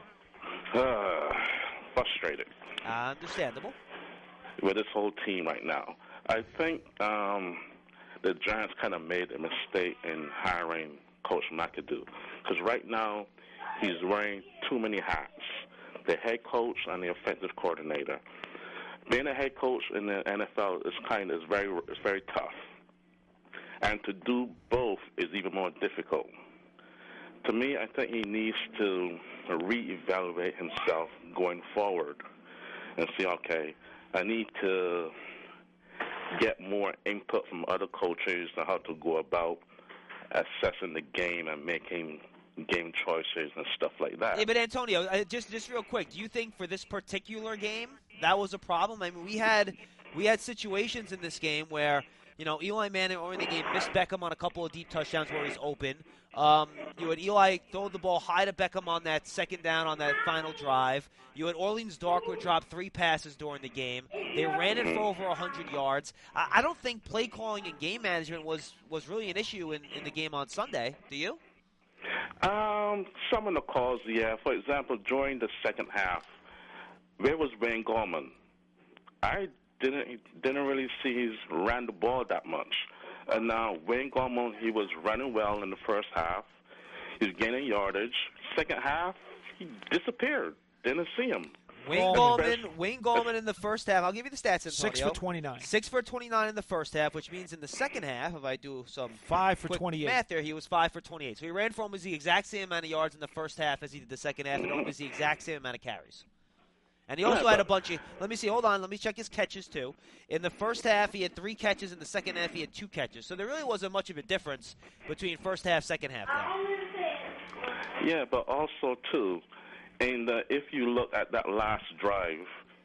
F: Frustrated.
A: Understandable.
F: With this whole team right now. I think the Giants kind of made a mistake in hiring Coach McAdoo. Because right now, he's wearing too many hats. The head coach and the offensive coordinator. Being a head coach in the NFL is very tough. And to do both is even more difficult. To me, I think he needs to reevaluate himself going forward and see, okay, I need to get more input from other coaches on how to go about assessing the game and making game choices and stuff like that.
A: Yeah, but Antonio, just real quick, do you think for this particular game that was a problem? I mean, we had situations in this game where, Eli Manning early in the game missed Beckham on a couple of deep touchdowns where he's open. You had Eli throw the ball high to Beckham on that second down on that final drive. You had Orleans Darkwood drop 3 passes during the game. They ran it for over 100 yards. I don't think play calling and game management was really an issue in the game on Sunday. Do you?
F: Some of the calls, yeah. For example, during the second half, where was Wayne Gallman? I didn't really see he ran the ball that much. And now Wayne Gallman, he was running well in the first half. He was gaining yardage. Second half, he disappeared. Didn't see him.
A: Wayne Gallman in the first half. I'll give you the stats, Antonio.
B: 6 for 29.
A: 6 for 29 in the first half, which means in the second half, if I do some
B: 5 for
A: quick
B: 28.
A: math there, he was 5 for 28. So he ran for almost the exact same amount of yards in the first half as he did the second half, and almost the exact same amount of carries. And he also had a bunch of – let me check his catches, too. In the first half, he had 3 catches. In the second half, he had 2 catches. So there really wasn't much of a difference between first half, second half there.
F: Yeah, but also, too, if you look at that last drive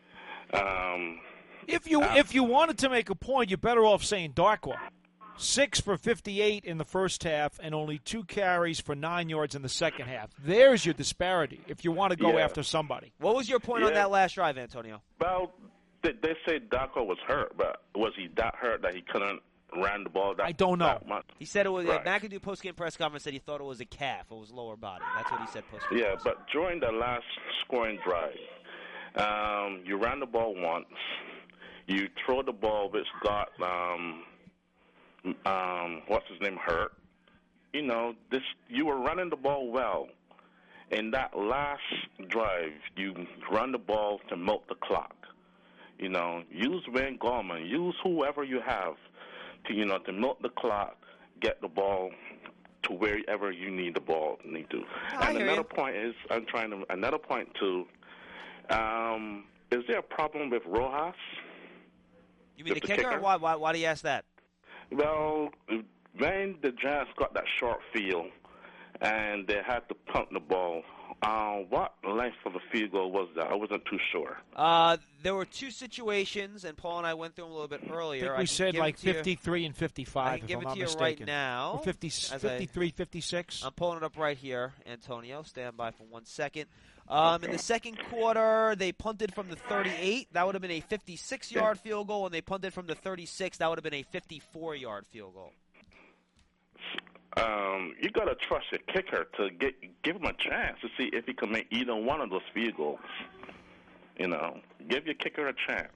B: if you wanted to make a point, you're better off saying Darkwa. 6 for 58 in the first half and only 2 carries for 9 yards in the second half. There's your disparity if you want to go after somebody.
A: What was your point on that last drive, Antonio?
F: Well, they say Darko was hurt, but was he that hurt that he couldn't run the ball that
B: I don't know.
F: that much?
A: He said it was
F: Right.
A: McAdoo postgame press conference said he thought it was a calf. It was lower body. That's what he said postgame.
F: Yeah, but during the last scoring drive, you ran the ball once. You throw the ball, which got what's his name hurt. You were running the ball well. In that last drive, you run the ball to milk the clock. Use Wayne Gallman, use whoever you have to milk the clock, get the ball to wherever you need the ball to. And another point is, another point too, is there a problem with Rojas?
A: You mean the kicker? Why do you ask that?
F: Well, when the Giants got that short field and they had to punt the ball, what length of a field goal was that? I wasn't too sure.
A: There were 2 situations, and Paul and I went through them a little bit earlier.
B: I think we said like 53 and 55,
A: I can give
B: if
A: it
B: I'm
A: to you
B: not
A: right
B: mistaken.
A: now.
B: Or 53, 56.
A: I'm pulling it up right here, Antonio. Stand by for 1 second. In the second quarter, they punted from the 38. That would have been a 56-yard field goal, and they punted from the 36. That would have been a 54-yard field goal.
F: You got to trust your kicker to give him a chance to see if he can make either one of those field goals. Give your kicker a chance.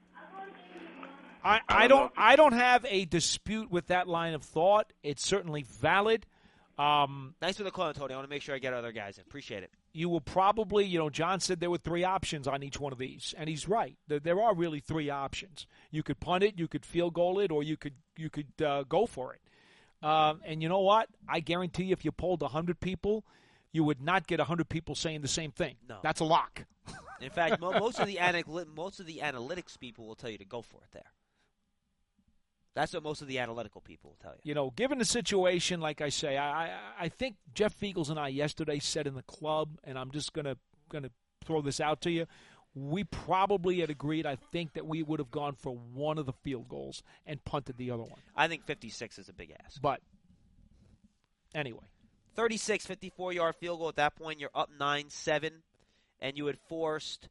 B: I don't have a dispute with that line of thought. It's certainly valid.
A: Nice for the call, Antonio. I want to make sure I get other guys in. Appreciate it.
B: You will probably, John said there were 3 options on each one of these, and he's right. There are really 3 options. You could punt it, you could field goal it, or you could go for it. And you know what? I guarantee you, if you polled 100 people, you would not get 100 people saying the same thing.
A: No.
B: That's a lock.
A: In fact, most of the analytics people will tell you to go for it there. That's what most of the analytical people will tell you.
B: You know, given the situation, like I say, I think Jeff Feagles and I yesterday said in the club, and I'm just gonna throw this out to you, we probably had agreed, I think, that we would have gone for one of the field goals and punted the other one.
A: I think 56 is a big ask.
B: But anyway.
A: 36, 54-yard field goal. At that point, you're up 9-7, and you had forced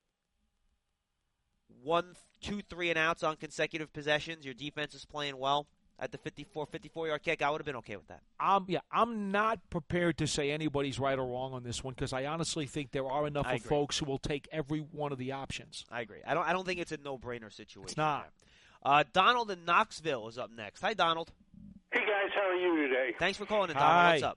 A: 1, 2, 3 and outs on consecutive possessions. Your defense is playing well at the 54-yard kick. I would have been okay with that.
B: I'm not prepared to say anybody's right or wrong on this one because I honestly think there are enough of folks who will take every one of the options.
A: I agree. I don't think it's a no-brainer situation.
B: It's not.
A: Donald in Knoxville is up next. Hi, Donald.
G: Hey, guys. How are you today?
A: Thanks for calling in, Donald.
B: Hi.
A: What's up?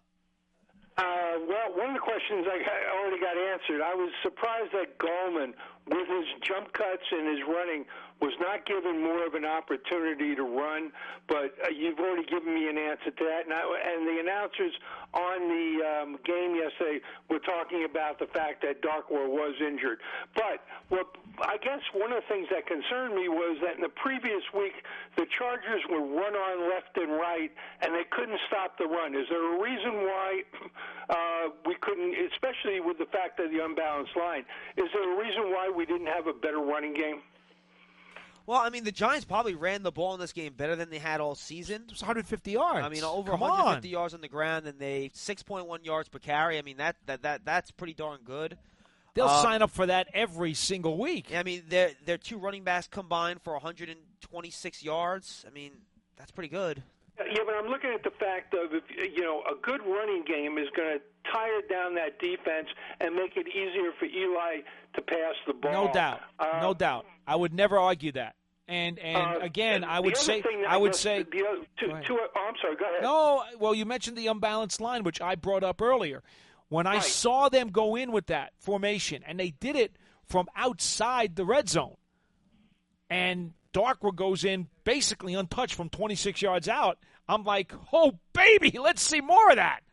G: Well, one of the questions I already got answered. I was surprised that Gallman, with his jump cuts and his running, was not given more of an opportunity to run, but you've already given me an answer to that. And the announcers on the game yesterday were talking about the fact that Darkwa was injured. But I guess one of the things that concerned me was that in the previous week, the Chargers would run on left and right, and they couldn't stop the run. Is there a reason why we couldn't, especially with the fact of the unbalanced line, is there a reason why we didn't have a better running game?
A: Well, I mean, the Giants probably ran the ball in this game better than they had all season.
B: It was 150 yards.
A: I mean, over 150 yards on the ground, and they 6.1 yards per carry. I mean, that's pretty darn good.
B: They'll sign up for that every single week.
A: I mean, their two running backs combined for 126 yards. I mean, that's pretty good.
G: Yeah, but I'm looking at the fact of, a good running game is going to tire down that defense and make it easier for Eli to pass the ball.
B: No doubt. No doubt. I would never argue that. And again, I would say. I'm sorry, go ahead. No, well, you mentioned the unbalanced line, which I brought up earlier. When I saw them go in with that formation, and they did it from outside the red zone, and Darkwa goes in basically untouched from 26 yards out, I'm like, oh, baby, let's see more of that.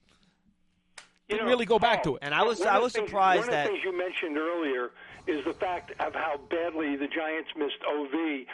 B: Didn't really go back to it.
A: And I was surprised that.
G: One of the things you mentioned earlier is the fact of how badly the Giants missed OV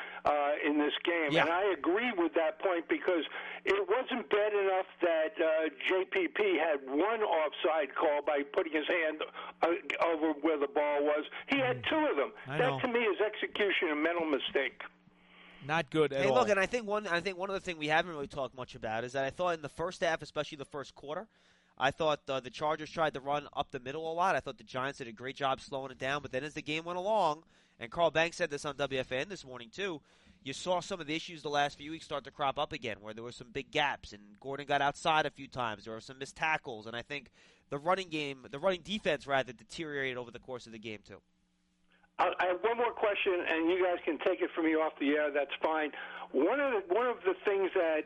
G: in this game.
B: Yeah.
G: And I agree with that point because it wasn't bad enough that JPP had one offside call by putting his hand over where the ball was. He had two of them. That, to me, is execution and mental mistake.
B: Not good at all.
A: Hey, look, and I think one other thing we haven't really talked much about is that I thought in the first half, especially the first quarter, I thought the Chargers tried to run up the middle a lot. I thought the Giants did a great job slowing it down. But then as the game went along, and Carl Banks said this on WFAN this morning too, you saw some of the issues the last few weeks start to crop up again, where there were some big gaps, and Gordon got outside a few times. There were some missed tackles, and I think the running defense rather deteriorated over the course of the game too.
G: I have one more question, and you guys can take it from me off the air. That's fine. One of the things that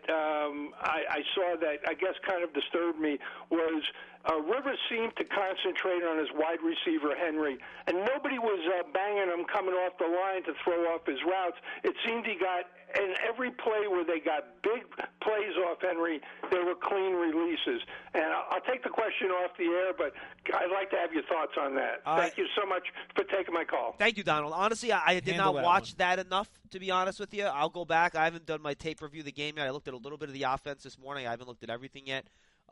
G: I saw that I guess kind of disturbed me was Rivers seemed to concentrate on his wide receiver, Henry, and nobody was banging him coming off the line to throw off his routes. It seemed he got, in every play where they got big plays off Henry, they were clean releases. And I'll take the question off the air, but I'd like to have your thoughts on that. Thank you so much for taking my call.
A: Thank you, Donald. Honestly, I did not watch that enough, to be honest with you. I'll go back. I haven't done my tape review of the game yet. I looked at a little bit of the offense this morning. I haven't looked at everything yet.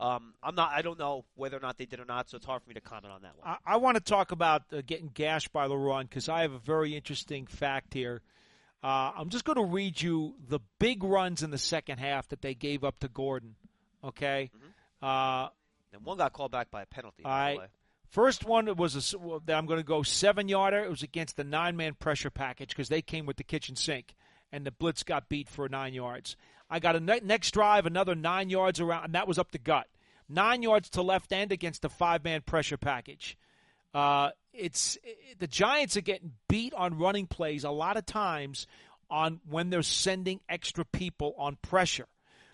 A: I don't know whether or not they did or not, so it's hard for me to comment on that one.
B: I want to talk about getting gashed by the run because I have a very interesting fact here. I'm just going to read you the big runs in the second half that they gave up to Gordon. Okay?
A: Mm-hmm. And one got called back by a penalty.
B: All right. First one was that I'm going to go 7-yarder. It was against the 9-man pressure package because they came with the kitchen sink, and the blitz got beat for 9 yards. I got a next drive, another 9 yards around, and that was up the gut. 9 yards to left end against the 5-man pressure package. The Giants are getting beat on running plays a lot of times on when they're sending extra people on pressure.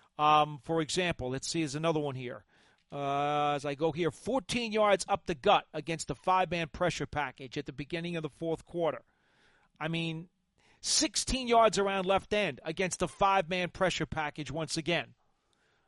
B: For example, let's see, there's another one here. As I go here, 14 yards up the gut against the 5-man pressure package at the beginning of the fourth quarter. I mean, 16 yards around left end against the 5-man pressure package once again.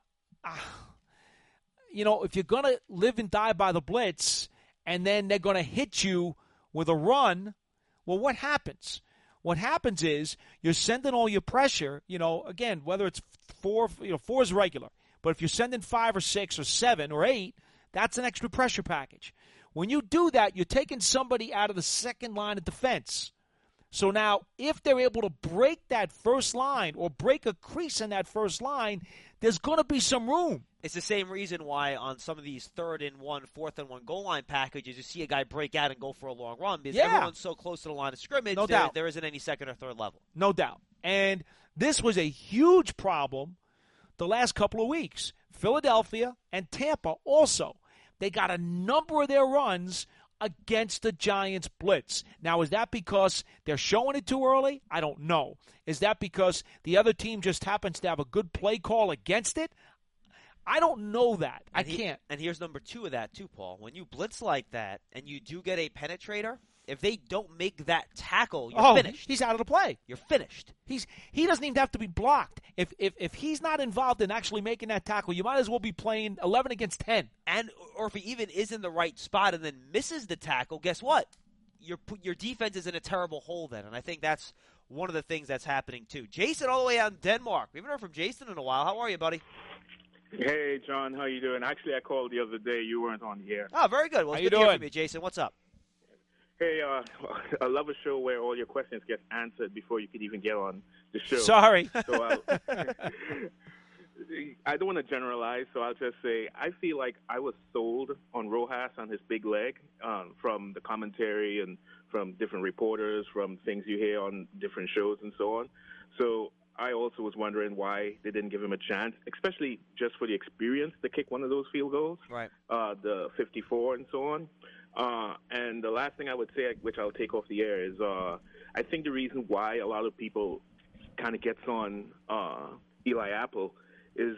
B: if you're going to live and die by the blitz and then they're going to hit you with a run, well, what happens? What happens is you're sending all your pressure, again, whether it's 4 is regular. But if you're sending 5 or 6 or 7 or 8, that's an extra pressure package. When you do that, you're taking somebody out of the second line of defense. So now, if they're able to break that first line or break a crease in that first line, there's going to be some room.
A: It's the same reason why on some of these 3rd and 1, 4th and 1 goal line packages, you see a guy break out and go for a long run because everyone's so close to the line of scrimmage, there isn't any 2nd or 3rd level.
B: No doubt. And this was a huge problem the last couple of weeks. Philadelphia and Tampa also. They got a number of their runs against the Giants' blitz. Now, is that because they're showing it too early? I don't know. Is that because the other team just happens to have a good play call against it? I don't know that. I can't.
A: And here's number 2 of that, too, Paul. When you blitz like that and you do get a penetrator, if they don't make that tackle, you're finished.
B: He's out of the play.
A: You're finished.
B: He doesn't even have to be blocked. If he's not involved in actually making that tackle, you might as well be playing 11 against 10.
A: Or if he even is in the right spot and then misses the tackle, guess what? Your defense is in a terrible hole then. And I think that's one of the things that's happening, too. Jason all the way out in Denmark. We haven't heard from Jason in a while. How are you, buddy?
H: Hey, John. How you doing? Actually, I called the other day. You weren't on the air.
A: Oh, very good. Well,
B: how
A: it's
B: you
A: good
B: doing?
A: to hear from you, Jason. What's up?
H: Hey, I love a show where all your questions get answered before you could even get on the show.
B: Sorry.
H: So I don't want to generalize, so I'll just say I feel like I was sold on Rojas on his big leg from the commentary and from different reporters, from things you hear on different shows and so on. So I also was wondering why they didn't give him a chance, especially just for the experience to kick one of those field goals,
A: right?
H: The 54 and so on. And the last thing I would say, which I'll take off the air, is I think the reason why a lot of people kind of gets on Eli Apple is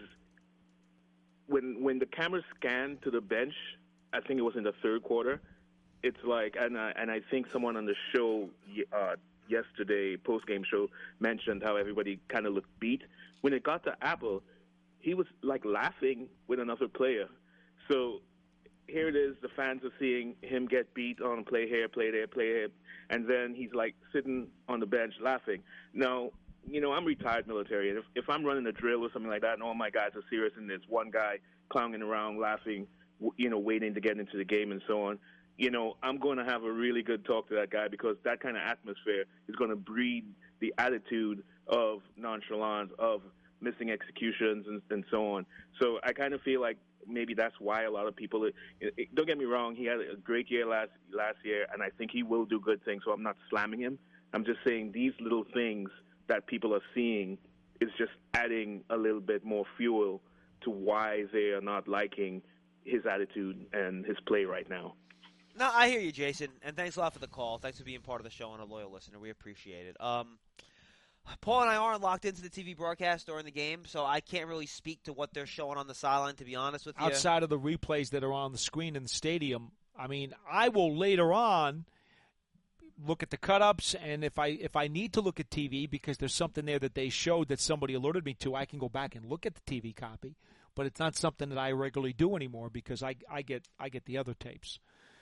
H: when the camera scanned to the bench, I think it was in the 3rd quarter, it's like, and I think someone on the show yesterday, post-game show, mentioned how everybody kind of looked beat. When it got to Apple, he was like laughing with another player. So here it is, the fans are seeing him get beat on play here, play there, play here, and then he's like sitting on the bench laughing. Now, I'm retired military, and if I'm running a drill or something like that and all my guys are serious and there's one guy clowning around, laughing, waiting to get into the game and so on, I'm going to have a really good talk to that guy because that kind of atmosphere is going to breed the attitude of nonchalance, of missing executions and so on. So I kind of feel like maybe that's why a lot of people don't get me wrong, he had a great year last year, and I think he will do good things, so I'm not slamming him. I'm just saying these little things that people are seeing is just adding a little bit more fuel to why they are not liking his attitude and his play right now.
A: No, I hear you, Jason, and thanks a lot for the call. Thanks for being part of the show and a loyal listener. We appreciate it. Paul and I aren't locked into the TV broadcast during the game, so I can't really speak to what they're showing on the sideline, to be honest with you.
B: Outside of the replays that are on the screen in the stadium, I mean, I will later on look at the cut-ups, and if I need to look at TV because there's something there that they showed that somebody alerted me to, I can go back and look at the TV copy. But it's not something that I regularly do anymore because I get the other tapes.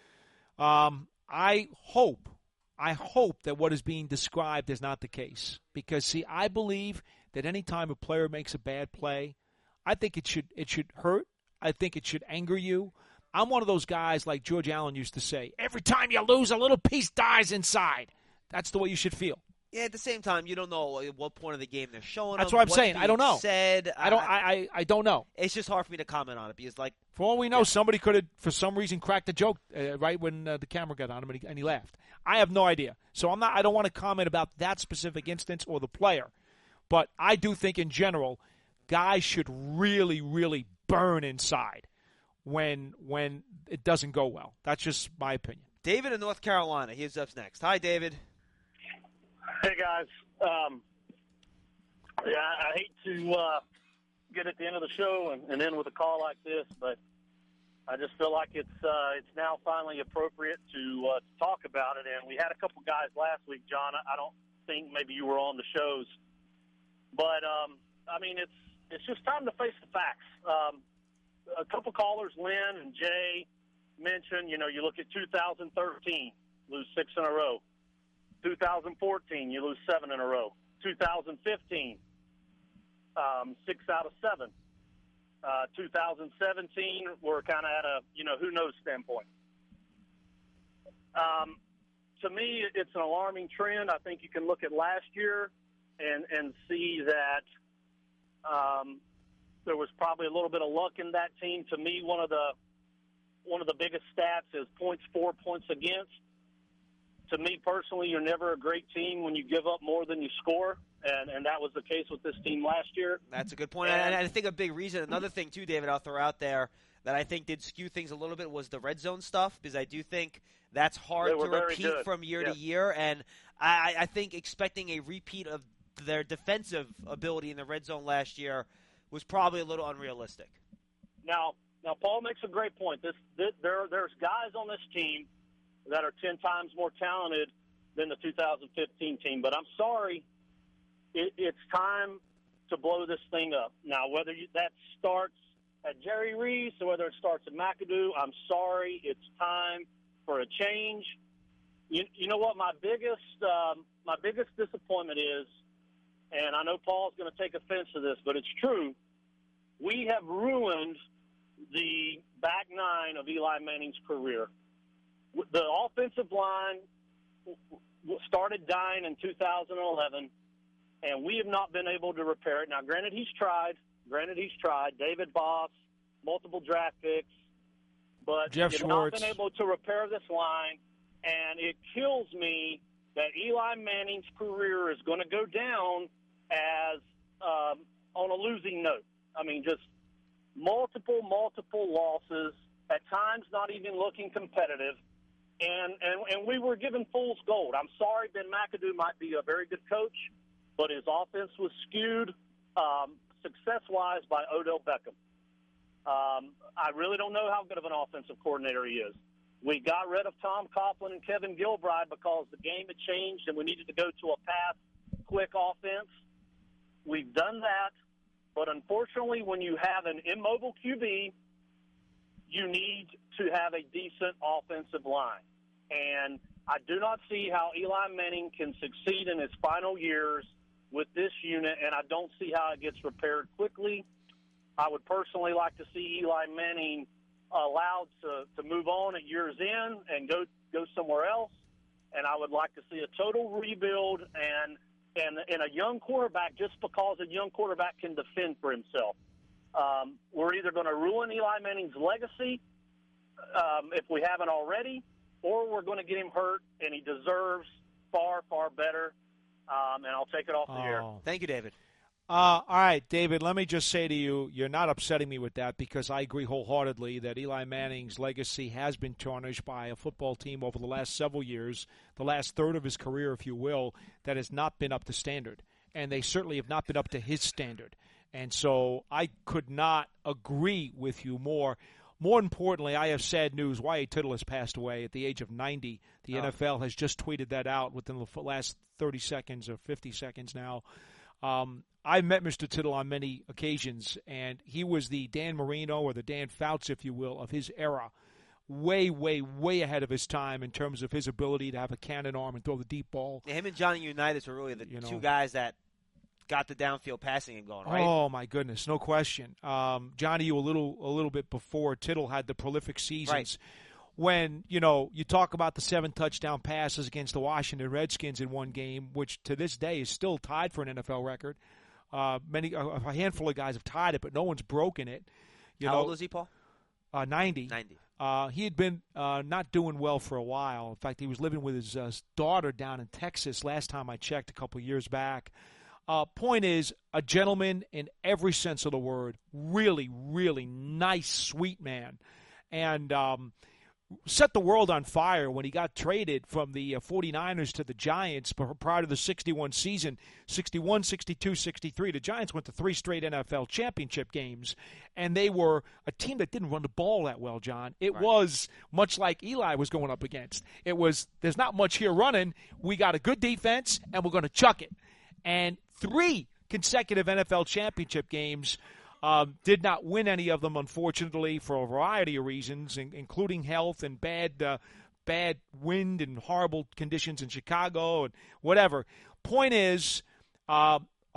B: I hope that what is being described is not the case. Because, see, I believe that any time a player makes a bad play, I think it should hurt. I think it should anger you. I'm one of those guys like George Allen used to say, every time you lose, a little piece dies inside. That's the way you should feel.
A: Yeah, at the same time, you don't know at what point of the game they're showing
B: That's
A: them,
B: what I'm saying. I don't know.
A: Said.
B: I don't know.
A: It's just hard for me to comment on it because, like,
B: for all we know, somebody could have, for some reason, cracked a joke right when the camera got on him and he laughed. I have no idea. So I don't want to comment about that specific instance or the player. But I do think, in general, guys should really, really burn inside when it doesn't go well. That's just my opinion.
A: David in North Carolina. He's up next. Hi, David.
I: Hey, guys. I hate to get at the end of the show and end with a call like this, but I just feel like it's now finally appropriate to talk about it. And we had a couple guys last week, John. I don't think maybe you were on the shows, but I mean it's it's just time to face the facts. A couple callers, Lynn and Jay, mentioned, you look at 2013, lose 6 in a row. 2014, you lose 7 in a row. 2015, 6 out of 7. 2017, we're kind of at a, who knows standpoint. To me, it's an alarming trend. I think you can look at last year and see that there was probably a little bit of luck in that team. To me, one of the biggest stats is points for, points against. To me personally, you're never a great team when you give up more than you score, and that was the case with this team last year.
A: That's a good point. And I think a big reason, another thing too, David, I'll throw out there that I think did skew things a little bit was the red zone stuff, because I do think that's hard to repeat from year to year, and I think expecting a repeat of their defensive ability in the red zone last year was probably a little unrealistic.
I: Now Paul makes a great point. There's guys on this team that are 10 times more talented than the 2015 team. But I'm sorry, it's time to blow this thing up. Now, whether that starts at Jerry Reese or whether it starts at McAdoo, I'm sorry, it's time for a change. You know what my biggest disappointment is, and I know Paul's going to take offense to this, but it's true, we have ruined the back nine of Eli Manning's career. The offensive line started dying in 2011, and we have not been able to repair it. Now, granted, he's tried. David Boss, multiple draft picks, but
B: Jeff
I: he's not been able to repair this line, and it kills me that Eli Manning's career is going to go down as on a losing note. I mean, just multiple losses, at times not even looking competitive. And we were given fool's gold. I'm sorry, Ben McAdoo might be a very good coach, but his offense was skewed success-wise by Odell Beckham. I really don't know how good of an offensive coordinator he is. We got rid of Tom Coughlin and Kevin Gilbride because the game had changed and we needed to go to a pass-quick offense. We've done that, but unfortunately when you have an immobile QB, you need to have a decent offensive line. And I do not see how Eli Manning can succeed in his final years with this unit, and I don't see how it gets repaired quickly. I would personally like to see Eli Manning allowed to move on at year's end and go somewhere else. And I would like to see a total rebuild and a young quarterback, just because a young quarterback can defend for himself. We're either going to ruin Eli Manning's legacy if we haven't already, or we're going to get him hurt, and he deserves far, far better. And I'll take it off the air.
A: Thank you, David.
B: All right, David, let me just say to you, you're not upsetting me with that, because I agree wholeheartedly that Eli Manning's legacy has been tarnished by a football team over the last several years, the last third of his career, if you will, that has not been up to standard. And they certainly have not been up to his standard. And so I could not agree with you more. More importantly, I have sad news. Wyatt Tittle has passed away at the age of 90. The NFL has just tweeted that out within the last 30 seconds or 50 seconds now. I've met Mr. Tittle on many occasions, and he was the Dan Marino, or the Dan Fouts, if you will, of his era. Way, way, way ahead of his time in terms of his ability to have a cannon arm and throw the deep ball.
A: Yeah, him and Johnny Unitas were really the two guys that got the downfield passing game going, right?
B: Oh, my goodness, no question. Johnny, you a little bit before Tittle had the prolific seasons. Right. When, you talk about the 7 touchdown passes against the Washington Redskins in one game, which to this day is still tied for an NFL record. A handful of guys have tied it, but no one's broken it.
A: How old was he, Paul?
B: 90.
A: 90.
B: He had been not doing well for a while. In fact, he was living with his daughter down in Texas last time I checked a couple years back. Point is, a gentleman in every sense of the word, really, really nice, sweet man. And set the world on fire when he got traded from the 49ers to the Giants prior to the 61 season, 61, 62, 63. The Giants went to 3 straight NFL championship games, and they were a team that didn't run the ball that well, John. It was much like Eli was going up against. It was, there's not much here running. We got a good defense, and we're going to chuck it. And 3 consecutive NFL championship games. Did not win any of them, unfortunately, for a variety of reasons, including health and bad wind and horrible conditions in Chicago and whatever. Point is, our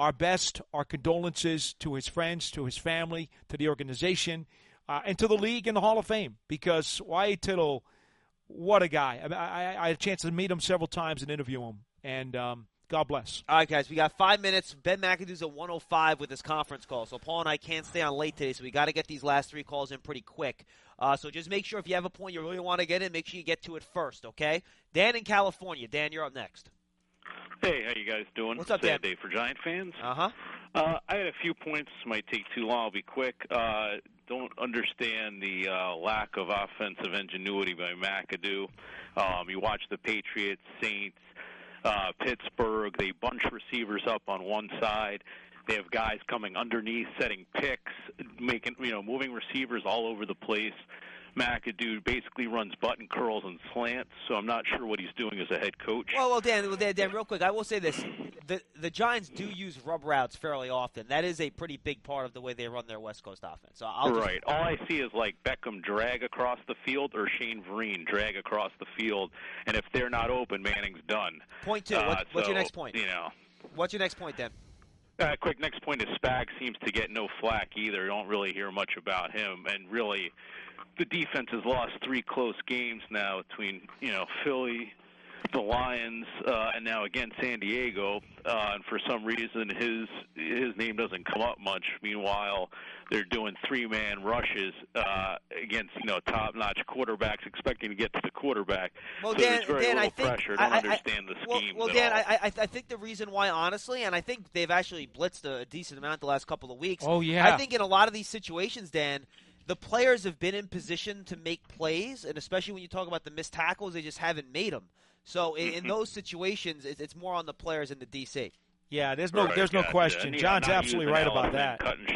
B: condolences to his friends, to his family, to the organization, and to the league and the Hall of Fame, because Y.A. Tittle, what a guy. I had a chance to meet him several times and interview him, and God bless.
A: All right, guys, we got 5 minutes. Ben McAdoo's at 1:05 with his conference call, so Paul and I can't stay on late today, so we got to get these last 3 calls in pretty quick. So just make sure if you have a point you really want to get in, make sure you get to it first, okay? Dan in California. Dan, you're up next.
J: Hey, how you guys doing?
A: What's up,
J: Sad
A: Dan?
J: day for Giant fans.
A: Uh-huh.
J: I had a few points. Might take too long. I'll be quick. Don't understand the lack of offensive ingenuity by McAdoo. You watch the Patriots, Saints, Pittsburgh. They bunch receivers up on one side. They have guys coming underneath, setting picks, moving receivers all over the place. McAdoo basically runs button curls and slants, so I'm not sure what he's doing as a head coach.
A: Well, Dan, real quick, I will say this. The Giants do use rub routes fairly often. That is a pretty big part of the way they run their West Coast offense. So
J: Right. All I see is like Beckham drag across the field or Shane Vereen drag across the field, and if they're not open, Manning's done.
A: Point 2. What's your next point? What's your next point, Dan?
J: Quick, next point is Spags seems to get no flack either. You don't really hear much about him, and really the defense has lost 3 close games now between, Philly, the Lions, and now again San Diego. And for some reason, his name doesn't come up much. Meanwhile, they're doing 3-man rushes against top-notch quarterbacks, expecting to get to the quarterback.
A: Well,
J: so
A: Dan,
J: there's very
A: Dan,
J: little
A: I think,
J: pressure. I don't understand the schemes
A: well,
J: at
A: Dan,
J: all.
A: I think the reason why, honestly, and I think they've actually blitzed a decent amount the last couple of weeks.
B: Oh, yeah.
A: I think in a lot of these situations, Dan, the players have been in position to make plays, and especially when you talk about the missed tackles, they just haven't made them. So in those situations, it's more on the players in the DC.
B: Yeah, there's no question. John's absolutely right about that.
J: Cutting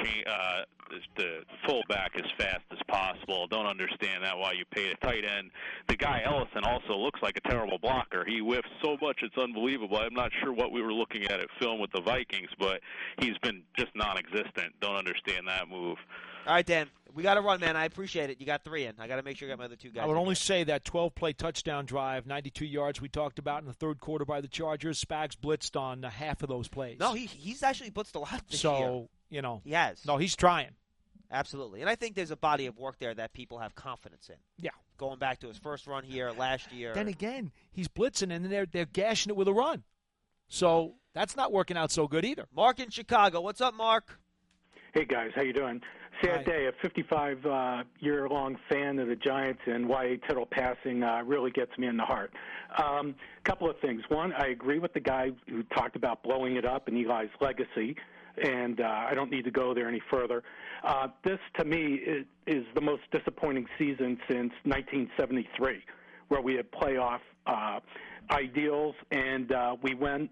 J: the fullback as fast as possible. Don't understand that why you pay a tight end. The guy Ellison also looks like a terrible blocker. He whiffs so much it's unbelievable. I'm not sure what we were looking at film with the Vikings, but he's been just non-existent. Don't understand that move.
A: All right, Dan, we got to run, man. I appreciate it. You got 3 in. I got to make sure I got my other 2 guys.
B: I would only say that 12-play touchdown drive, 92 yards we talked about in the third quarter by the Chargers, Spags blitzed on half of those plays.
A: No, he's actually blitzed a lot this year.
B: So,
A: he has.
B: No, he's trying.
A: Absolutely. And I think there's a body of work there that people have confidence in.
B: Yeah.
A: Going back to his first run here last year.
B: Then again, he's blitzing, and then they're gashing it with a run. So that's not working out so good either.
A: Mark in Chicago. What's up, Mark?
K: Hey, guys. How you doing? Sad day. A 55-year-long fan of the Giants, and Y.A. Tittle passing really gets me in the heart. Couple of things. One, I agree with the guy who talked about blowing it up and Eli's legacy, and I don't need to go there any further. This, to me, is the most disappointing season since 1973, where we had playoff ideals, and we won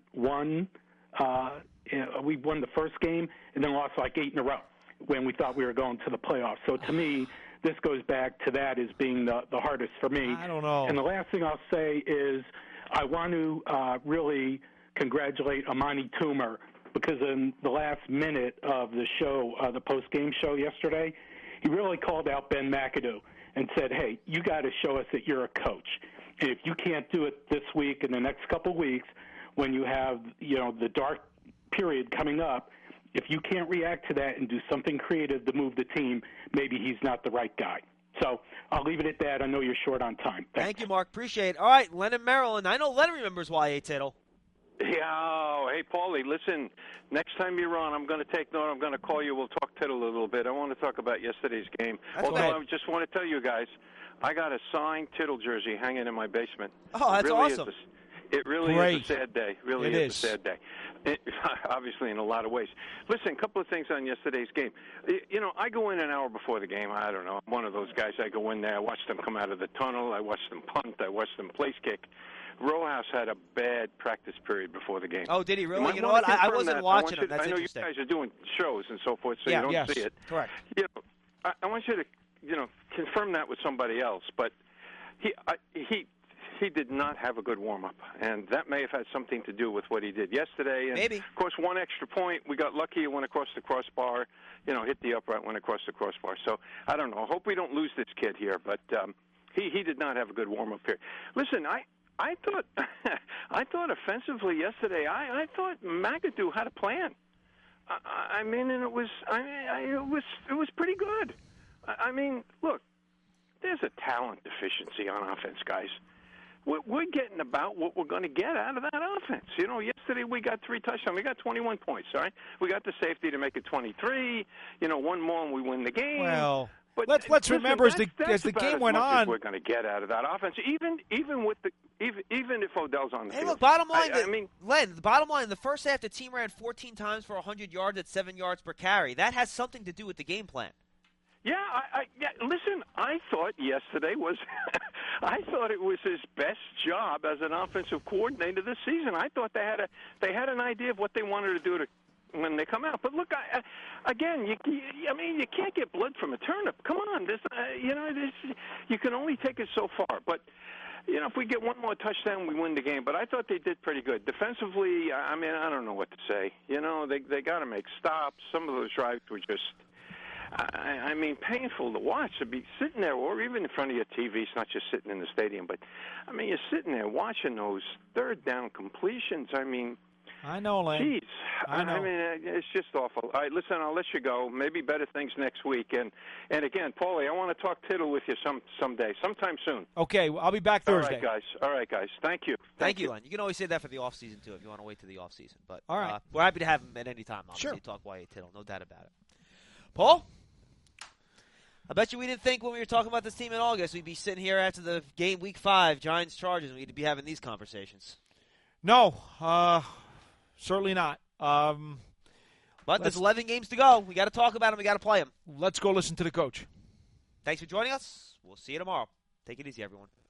K: the first game and then lost like 8 in a row when we thought we were going to the playoffs. So to me, this goes back to that as being the hardest for me.
B: I don't know.
K: And the last thing I'll say is I want to really congratulate Amani Toomer, because in the last minute of the show, the post-game show yesterday, he really called out Ben McAdoo and said, hey, you got to show us that you're a coach. And if you can't do it this week and the next couple of weeks when you have, the dark period coming up, if you can't react to that and do something creative to move the team, maybe he's not the right guy. So I'll leave it at that. I know you're short on time.
A: Thank you, Mark. Appreciate it. All right, Lennon, Maryland. I know Lennon remembers Y.A. Tittle.
L: Yeah. Hey, Paulie, listen, next time you're on, I'm going to take note. I'm going to call you. We'll talk Tittle a little bit. I want to talk about yesterday's game. I just want to tell you guys, I got a signed Tittle jersey hanging in my basement.
A: Oh, that's awesome.
L: It really is a sad day. Really
B: is
L: a sad day. Obviously, in a lot of ways. Listen, a couple of things on yesterday's game. I go in an hour before the game. I don't know. I'm one of those guys. I go in there. I watch them come out of the tunnel. I watch them punt. I watch them place kick. Rojas had a bad practice period before the game.
A: Oh, did he really? You know what? I wasn't watching him. That's
L: I know
A: interesting.
L: You guys are doing shows and so forth, so you don't see it.
A: Correct.
L: I want you to, confirm that with somebody else. But he he did not have a good warm-up, and that may have had something to do with what he did yesterday. And
A: Maybe.
L: Of course, one extra point. We got lucky. It went across the crossbar. Hit the upright, went across the crossbar. So I don't know. I hope we don't lose this kid here, but he did not have a good warm-up here. Listen, I thought I thought offensively yesterday. I thought McAdoo had a plan. I mean, and it was pretty good. I mean, look, there's a talent deficiency on offense, guys. We're getting about what we're going to get out of that offense. Yesterday we got 3 touchdowns. We got 21 points, all right? We got the safety to make it 23. One more and we win the game.
B: Well,
L: but
B: let's remember as the game went on,
L: we're going to get out of that offense, even if Odell's on the field.
A: Hey, look, bottom line,
L: Len,
A: the bottom line, in the first half, the team ran 14 times for 100 yards at 7 yards per carry. That has something to do with the game plan.
L: Yeah, listen, I thought yesterday was I thought it was his best job as an offensive coordinator this season. I thought they had an idea of what they wanted to do when they come out. But look, again, you can't get blood from a turnip. Come on, you can only take it so far. But if we get one more touchdown, we win the game. But I thought they did pretty good defensively. I mean, I don't know what to say. They got to make stops. Some of those drives were just. I mean, painful to watch, to be sitting there, or even in front of your TV. It's not just sitting in the stadium, but I mean, you're sitting there watching those third down completions. I mean,
B: I know, Lane.
L: Geez,
B: I know.
L: I mean, it's just awful. All right, listen, I'll let you go. Maybe better things next week. And again, Paulie, I want to talk tittle with you someday, sometime soon.
B: Okay, I'll be back Thursday.
L: All right, guys. Thank you.
A: Thank you, Len. You can always say that for the off season too, if you want to wait to the off season. But
B: all right,
A: we're happy to have him at any time. Obviously,
B: sure.
A: Talk YA Tittle, no doubt about it. Paul, I bet you we didn't think when we were talking about this team in August we'd be sitting here after the game Week 5, Giants-Chargers, and we'd be having these conversations.
B: No, certainly not.
A: But there's 11 games to go. We got to talk about them. We got to play them.
B: Let's go listen to the coach.
A: Thanks for joining us. We'll see you tomorrow. Take it easy, everyone.